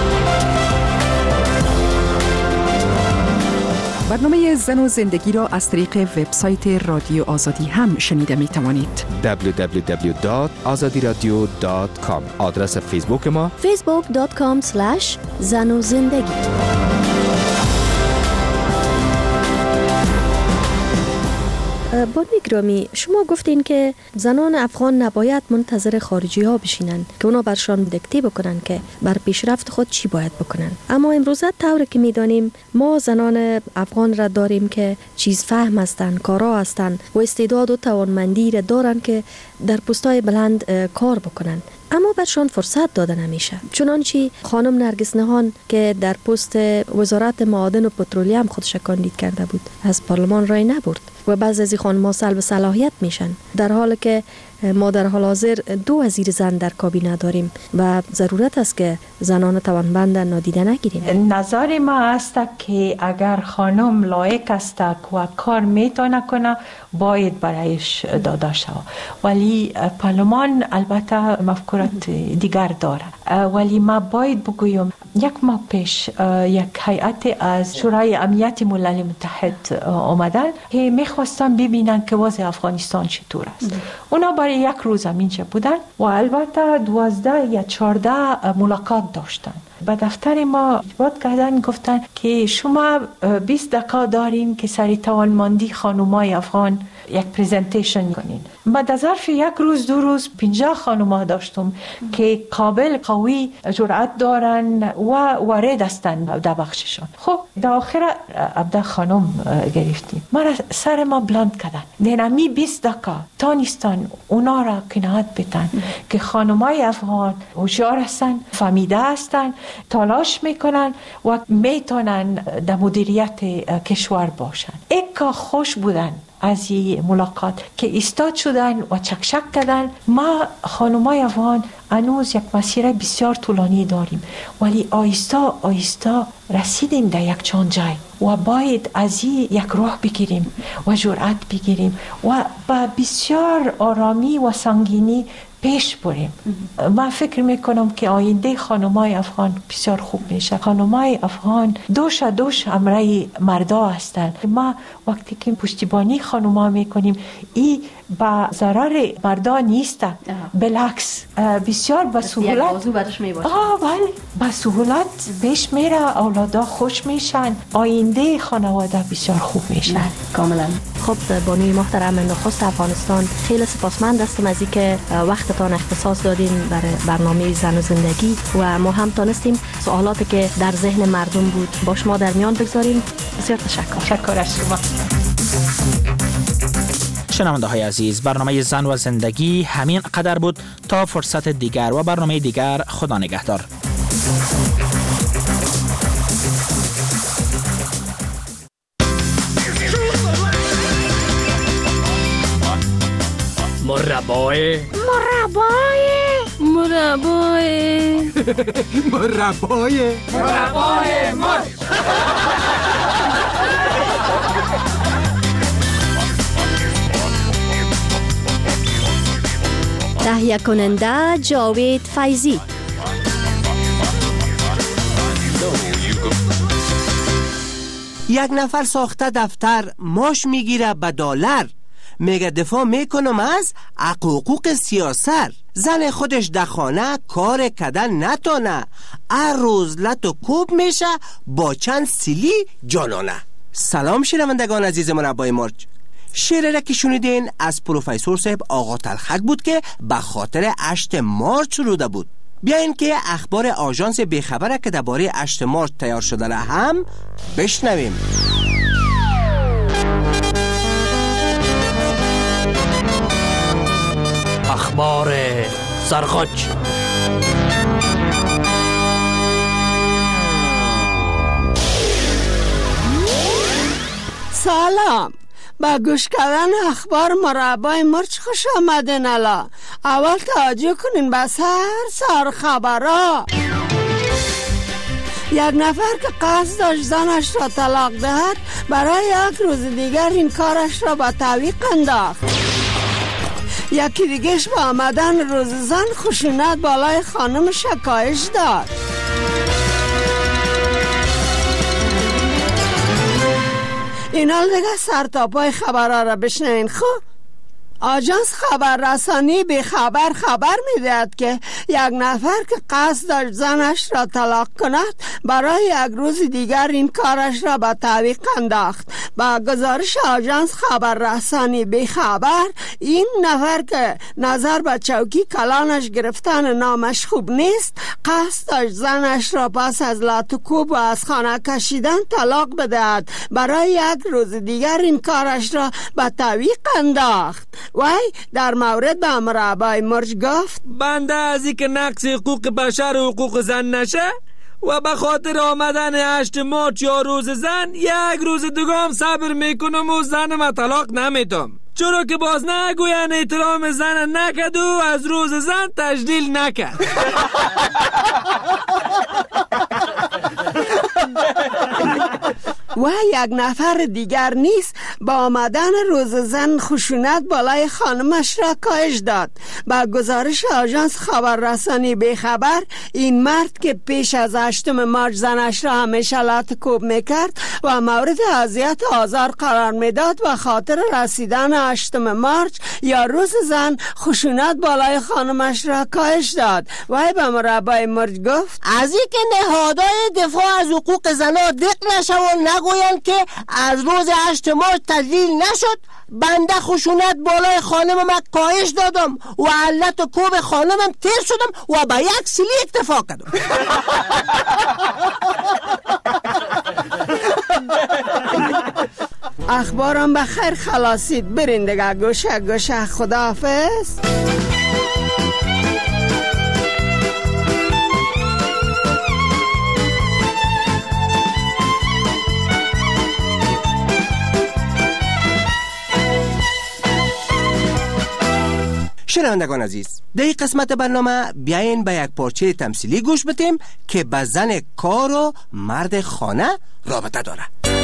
برنامه زن و زندگی را از طریق وبسایت رادیو آزادی هم شنیده می توانید. www.azadiradio.com. آدرس فیسبوک ما facebook.com/zanozindagi. بانی گرامی، شما گفتین که زنان افغان نباید منتظر خارجی ها بشینن که اونا برشان دیکته بکنن که بر پیشرفت خود چی باید بکنن. اما امروزه طوری که میدانیم ما زنان افغان را داریم که چیز فهم هستن، کارا هستن و استعداد و توانمندی را دارن که در پستای بلند کار بکنن. اما برشان فرصت داده نمیشه. چنانچه خانم نرگس نهان که در پست وزارت معادن و پترولیوم خودش کاندید کرده بود، از پارلمان رای نبرد و بعضی از خانم‌ها سلب صلاحیت میشن، در حالی که ما در حال حاضر 2 وزیر زن در کابینه داریم و ضرورت است که زنان توانمند نادیده نگیریم. نظر ما است که اگر خانم لایق است و کار میتونه کنه باید برایش داده شود، ولی پارلمان البته مفکورت دیگر داره. ولی ما باید بگویم یک ماه پیش یک هیئت از شورای امنیت ملل متحد آمدن که میخواستن ببینن که وضع افغانستان چطور است. اونا برای یک روز اینجا بودن و البته 12 یا 14 ملاقات داشتن. به دفتر ما ارتباط کردن، گفتن که شما 20 دقیقه دارین که سر توانمندی خانمای افغان یک پریزنتیشن کنین. ما در ظرف یک روز 2 روز 50 خانم داشتم که قابل، قوی، جرأت دارن و وارد هستن در بخششان. خب در آخر عبده خانم گرفتیم، ما سر ما بلند کردن. دینمی 20 دقیقه تانستان اونا را قناعت بدن که خانمای افغان هوشیار هستن، فهمیده هستن، تلاش میکنن و میتونن در مدیریت کشور باشن. ایکا خوش بودن از این ملاقات که ایستاد شدن و چکشک کردن. ما خانمای افغان هنوز یک مسیر بسیار طولانی داریم، ولی آیستا آیستا رسیدیم در یک چند جای و باید از این یک راه بگیریم و جرأت بگیریم و با بسیار آرامی و سنگینی پیش بریم. من فکر میکنم که آینده خانمای افغان بسیار خوب میشه. خانمای افغان دوش امره مردا هستن. ما وقتی که پشتیبانی خانما میکنیم این با ضرر مردا نیست، بالعکس بسیار با سهولت بله با سهولت پیش میره، اولادا خوش میشن، آینده خانواده بسیار خوب میشه. کاملا. خب بانوی محترم، نخست افغانستان خیلی سپاسمند هستم از اینکه وقتتان اختصاص دادین برای برنامه زن و زندگی و ما هم تانستیم سوالاتی که در ذهن مردم بود با شما در میان بگذاریم. بسیار تشکر از شما. شنونده های عزیز، برنامه زن و زندگی همین قدر بود. تا فرصت دیگر و برنامه دیگر، خدا نگهدار. مربای تهیه کننده جاوید فیضی. یک نفر ساخته دفتر ماش میگیره به $. میگه دفاع میکنم از حقوق سیاست. زن خودش در خانه کار کردن نتونه، هر روز لط و کوب میشه با چند سیلی جانانه. سلام شنوندگان عزیز مربای مرچ. شعر را که شنیدین از پروفسور صاحب آقا تلخک بود که به خاطر 8 مارچ شروع بود. بیاین که اخبار آژانس بیخبره که درباره 8 مارچ تیار شده را هم بشنویم. اخبار سرخوش. سلام، با گوش کردن اخبار مربای مرچ خوش آمدین. الا اول توجه کنین به سر خبرها. یک نفر که قصد داشت زنش را طلاق دهد برای یک روز دیگر این کارش را به تعویق انداخت. یکی دیگهش با آمدن روز زن خشونت بالای خانم شکایش داد. اینا دیگه سر تا پای خبرها را بشنوین. خوب آژانس خبررسانی به خبر می‌دهد که یک نفر که قصد داشت زنش را طلاق کند برای یک روز دیگر این کارش را به تعویق انداخت. با گزارش آژانس خبررسانی به خبر، این نفر که نظر به چوکی کلانش گرفتن نامش خوب نیست، قصد داشت زنش را پس از لات و کوب و از خانه کشیدن طلاق بدهد برای یک روز دیگر این کارش را به تعویق انداخت. وای در مورد به امر آبای مرج گفت بنده از این که نقص حقوق بشر و حقوق زن نشه و به خاطر آمدن 8 مارچ یا روز زن یک روز دیگه هم صبر میکنم و زنم طلاق نمیدم، چرا که باز نگوین احترام زن نکد و از روز زن تجلیل نکد. و یک نفر دیگر نیست با آمدن روز زن خشونت بالای خانمش را کاهش داد. با گزارش آژانس خبررسانی بیخبر، این مرد که پیش از 8 مارچ زنش را همیشه لات کوب میکرد و مورد اذیت و آزار قرار میداد و خاطر رسیدن 8 مارچ یا روز زن خشونت بالای خانمش را کاهش داد. وای به مربای مرج گفت از این که نهادهای دفاع از حقوق زنها دق نشون نگوین که از روز 8 مارچ تجلیل نشد، بنده خشونت بالای خانمم کاهش دادم و علت و کوب خانمم تیر شدم و به یک سیلی اکتفا کردم. اخبارم بخیر خلاصید. برین دیگه گوشه گوشه. خداحافظ. شنوندگان عزیز، در این قسمت برنامه بیاین به یک پارچه تمثیلی گوش بدیم که به زن کار و مرد خانه رابطه داره.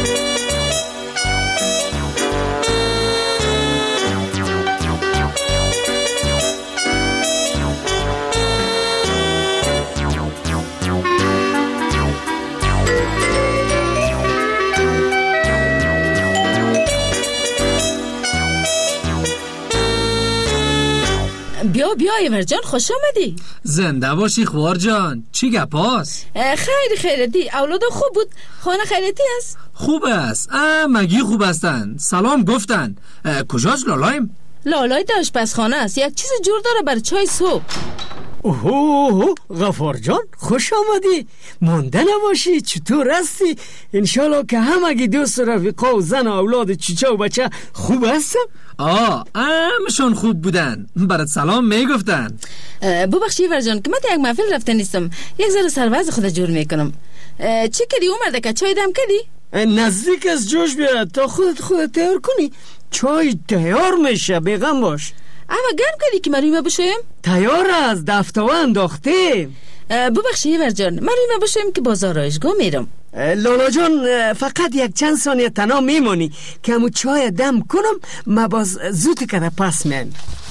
بیا ایور جان، خوش آمدی. زنده باشی خوار جان. چی گپاست؟ خیلی اولاد خوب بود. خانه خیلیتی است؟ خوب است. مگی خوب هستن. سلام گفتن. کجاست لالایم؟ لالای در آشپزخانه است. یک چیز جور داره برای چای صبح. اوه غفار جان، خوش آمدی. مانده نباشی. چطور هستی؟ انشالله که همگی دوست رفیقا و زن و اولاد چیچه و بچه خوب هستم. همشون خوب بودن. برات سلام میگفتن. ببخشی ایور جان که من یک محفل رفته نیستم. یک ذره سروز خود جور میکنم. چی کردی اومده که چای دم کردی؟ نزدیک از جوش بیاد تا خودت تیار کنی. چای تیار میشه، بیغم باش. اما گرم کردی که مرویمه بشویم؟ تیار از دفتوه انداختیم. ببخشی ایور جان، مرویمه بشویم که بازار رایشگاه میرم. لالا جان فقط یک چند ثانیه تنها میمونی که همو چای دم کنم. ما باز زود کنه پس من.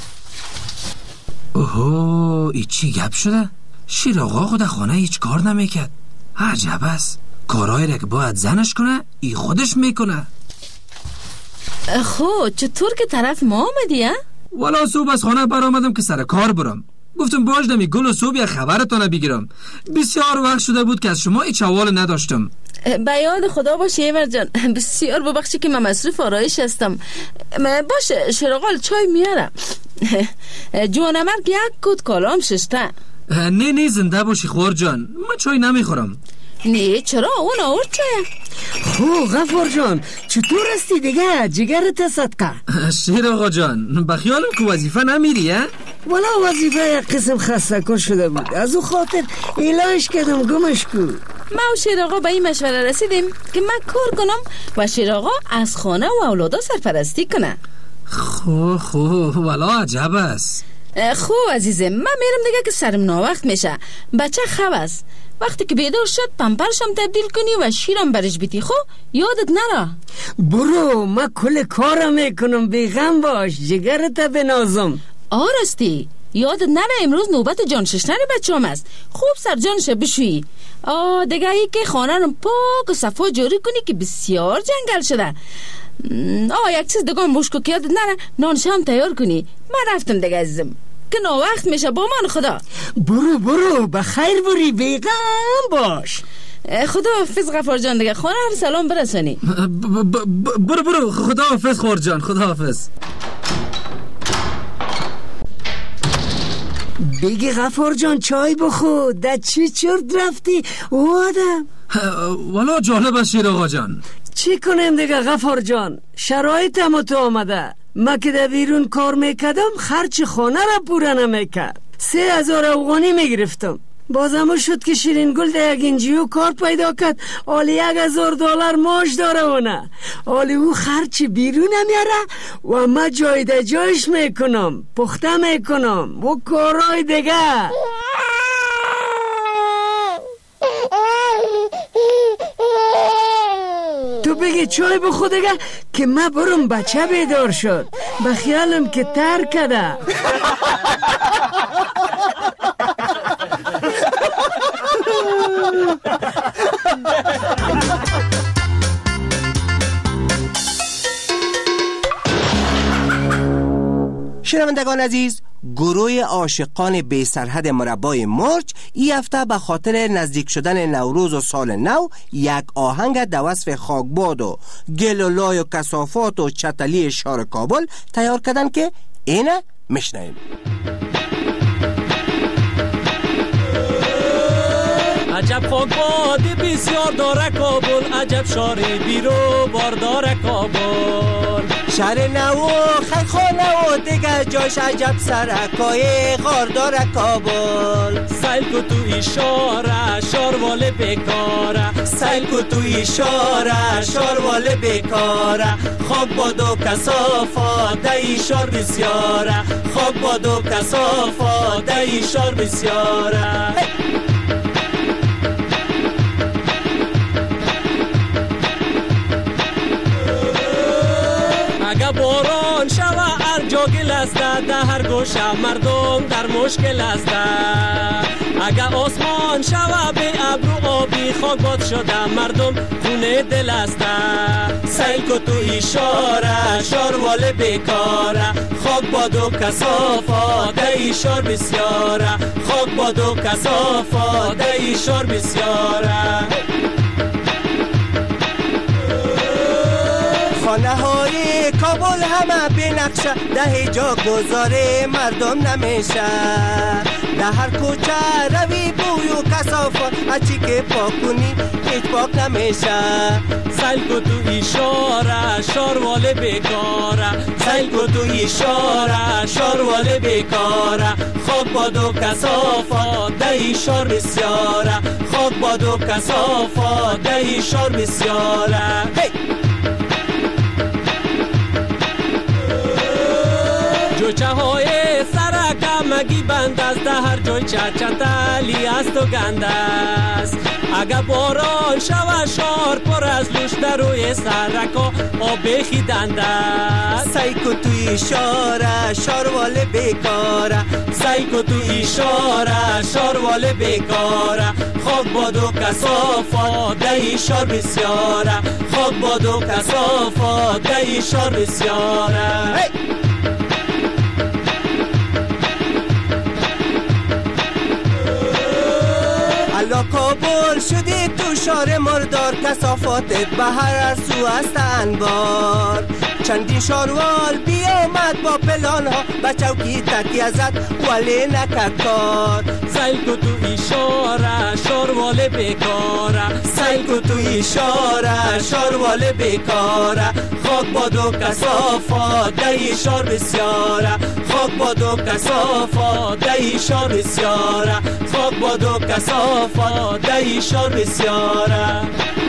اوه ای چی گپ شده؟ شیر آقا خود خانه هیچ کار نمیکرد. عجب است. کارهای را که باید زنش کنه ای خودش میکنه. خود چطور که طرف ما آمدی ها؟ والا صبح از خانه برآمدم که سر کار برم. گفتم باجدم ای گل و صبح یک خبرتانه بگیرم. بسیار وقت شده بود که از شما هیچ حوال نداشتم. به یاد خدا باشه ایور جان. بسیار ببخشی که من مصروف آرایش هستم. باشه شرقال چای میارم. جوانمرگ یک کت کالام ششته. نه زنده باشی خوار جان، من چای نمیخورم. نه چرا؟ اون آورد چای. خو غفار جان چطور هستی دیگه؟ جگرت صدقه. شیر آقا جان بخیالم که وظیفه نمیری ها؟ والا وظیفه یک قسم خسته کن شده بود، از او خاطر ایلاش کردم گمش کو. ما و شیر آقا به این مشوره رسیدیم که من کار کنم و شیر آقا از خانه و اولادا سرپرستی کنه. خو والا عجب است. خو عزیزم، من میرم دیگه که سرم ناوقت میشه. بچه خواب است. وقتی که بیدار شد پمپرشم تبدیل کنی و شیرم برش بیتی. خو یادت نره. برو من کل کارم میکنم، بیغم باش. جگرت بنازم. آرستی یادت نره امروز نوبت جان ششتن بچه هم است. خوب سر جانش بشویی. دیگه ای که خانه رو پاک و صفا جاری کنی که بسیار جنگل شده. یک چیز دیگه مشکو که یادت نره نانش هم تیار کنی. من رفتم دیگه عزیزم که ناوقت میشه. با من خدا. برو بخیر بری، بیغم باش. خدا حافظ غفار جان. دیگه خانه رو سلام برسانی. برو خدا حافظ خوار جان. خدا حافظ. بگی غفار جان چای بخور. در چی چرت رفتی آدم؟ والا جالب است شیر آقا جان. چی کنیم دیگه غفار جان؟ شرایط هم تو آمده. ما که در بیرون کار میکردم خرچ خانه را پوره نمیکرد. 3000 افغانی میگرفتم. بازم شد که شیرین گل در یک انجیو کار پیدا کرد. آلی $1000 ماش داره و نه. آلی او خرچ بیرون نمیاره و ما جای در جایش میکنم، پخته میکنم و کارهای دیگه. تو بگی چای بخور دیگه که من برم بچه بیدار شد. بخیالم که تر کده. شنوندگان عزیز، گروه عاشقان بی سرحد مربای مرچ این هفته به خاطر نزدیک شدن نوروز و سال نو یک آهنگ در وصف خاکباد و گل و لای و کثافات و چتلی شهر کابل تیار کردن که اینه میشنویم. عجب خاکباد بسیار داره کابل، عجب شهر بیرو بار داره کابل. شهر نو خیخانه و دیگه جاش عجب سرکای غار داره کابل. سیل کو تو اشاره شاروال بیکاره، سیل کو تو اشاره شاروال بیکاره. خاک باد و کثافات ای شهر بسیاره، خاک باد و کثافات ای شهر بسیاره. اگه باران شوه هر جا گل است، در هر گوشه مردم در مشکل است. اگه آسمان شوه به ابرو آبی خاک باد شده مردم خونه دل است. سیل کو تو اشاره شاروال بیکاره، خاک باد و کثافات ای شهر بسیاره، خاک باد و کثافات ای شهر بسیاره. خانه های کابل همه بی نقشه، ده جا گذاره مردم نمیشه. ده هر کوچه روی بوی و کثافات، هرچی که پاک کنی هیچ پاک نمیشه. سیل کو تو اشاره شاروال بیکاره، سیل کو تو اشاره شاروال بیکاره. خاک باد و کثافات ده شهر بسیاره، خاک باد و کثافات ده شهر بسیاره. جوچه های سرک مگی بند است، هر جای چتلی است و گند است. اگه باران شوه شهر پر از لوش در روی سرکا آب بخیدند است. سیل کو تو اشاره شاروال بیکاره، سیل کو تو اشاره شاروال بیکاره. خاک باد و کثافات ده شهر بسیاره، خاک باد و کثافات ده شهر بسیاره. الا کابل شدی تو شهر مردار، کثافاتت به هر سو است انبار. چندین شاروال بیامد با پلان ها، به چوکی تکیه زد ولی نکرد کار. سیل کو تو اشاره شاروال بیکاره، سیل کو تو اشاره شاروال بیکاره. خاک باد و کثافات ده شهر بسیاره، خاک باد و کثافات ده شهر بسیاره، خاک باد و کثافات ده شهر بسیاره.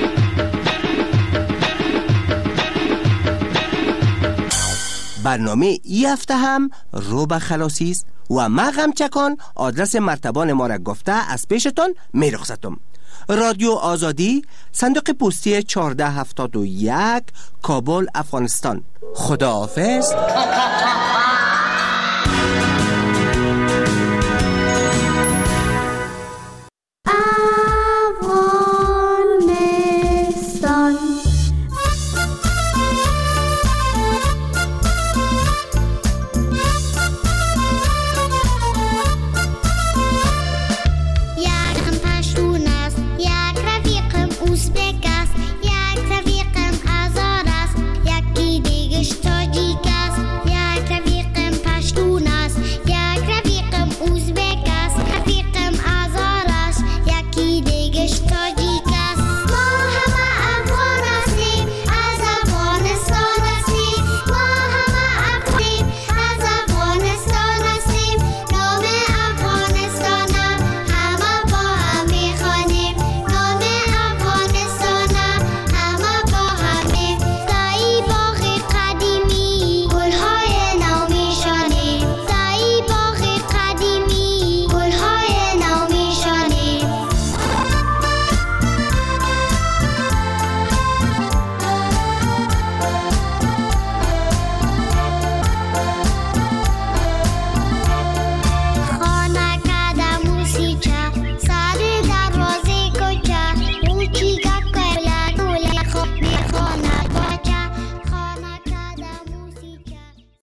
برنامه ای هفته هم رو به خلاصی است و ما غمچکان آدرس مرتبان ما را گفته از پیشتان می رخصتم. رادیو آزادی، صندوق پستی 1471، کابل، افغانستان. خداحافظ.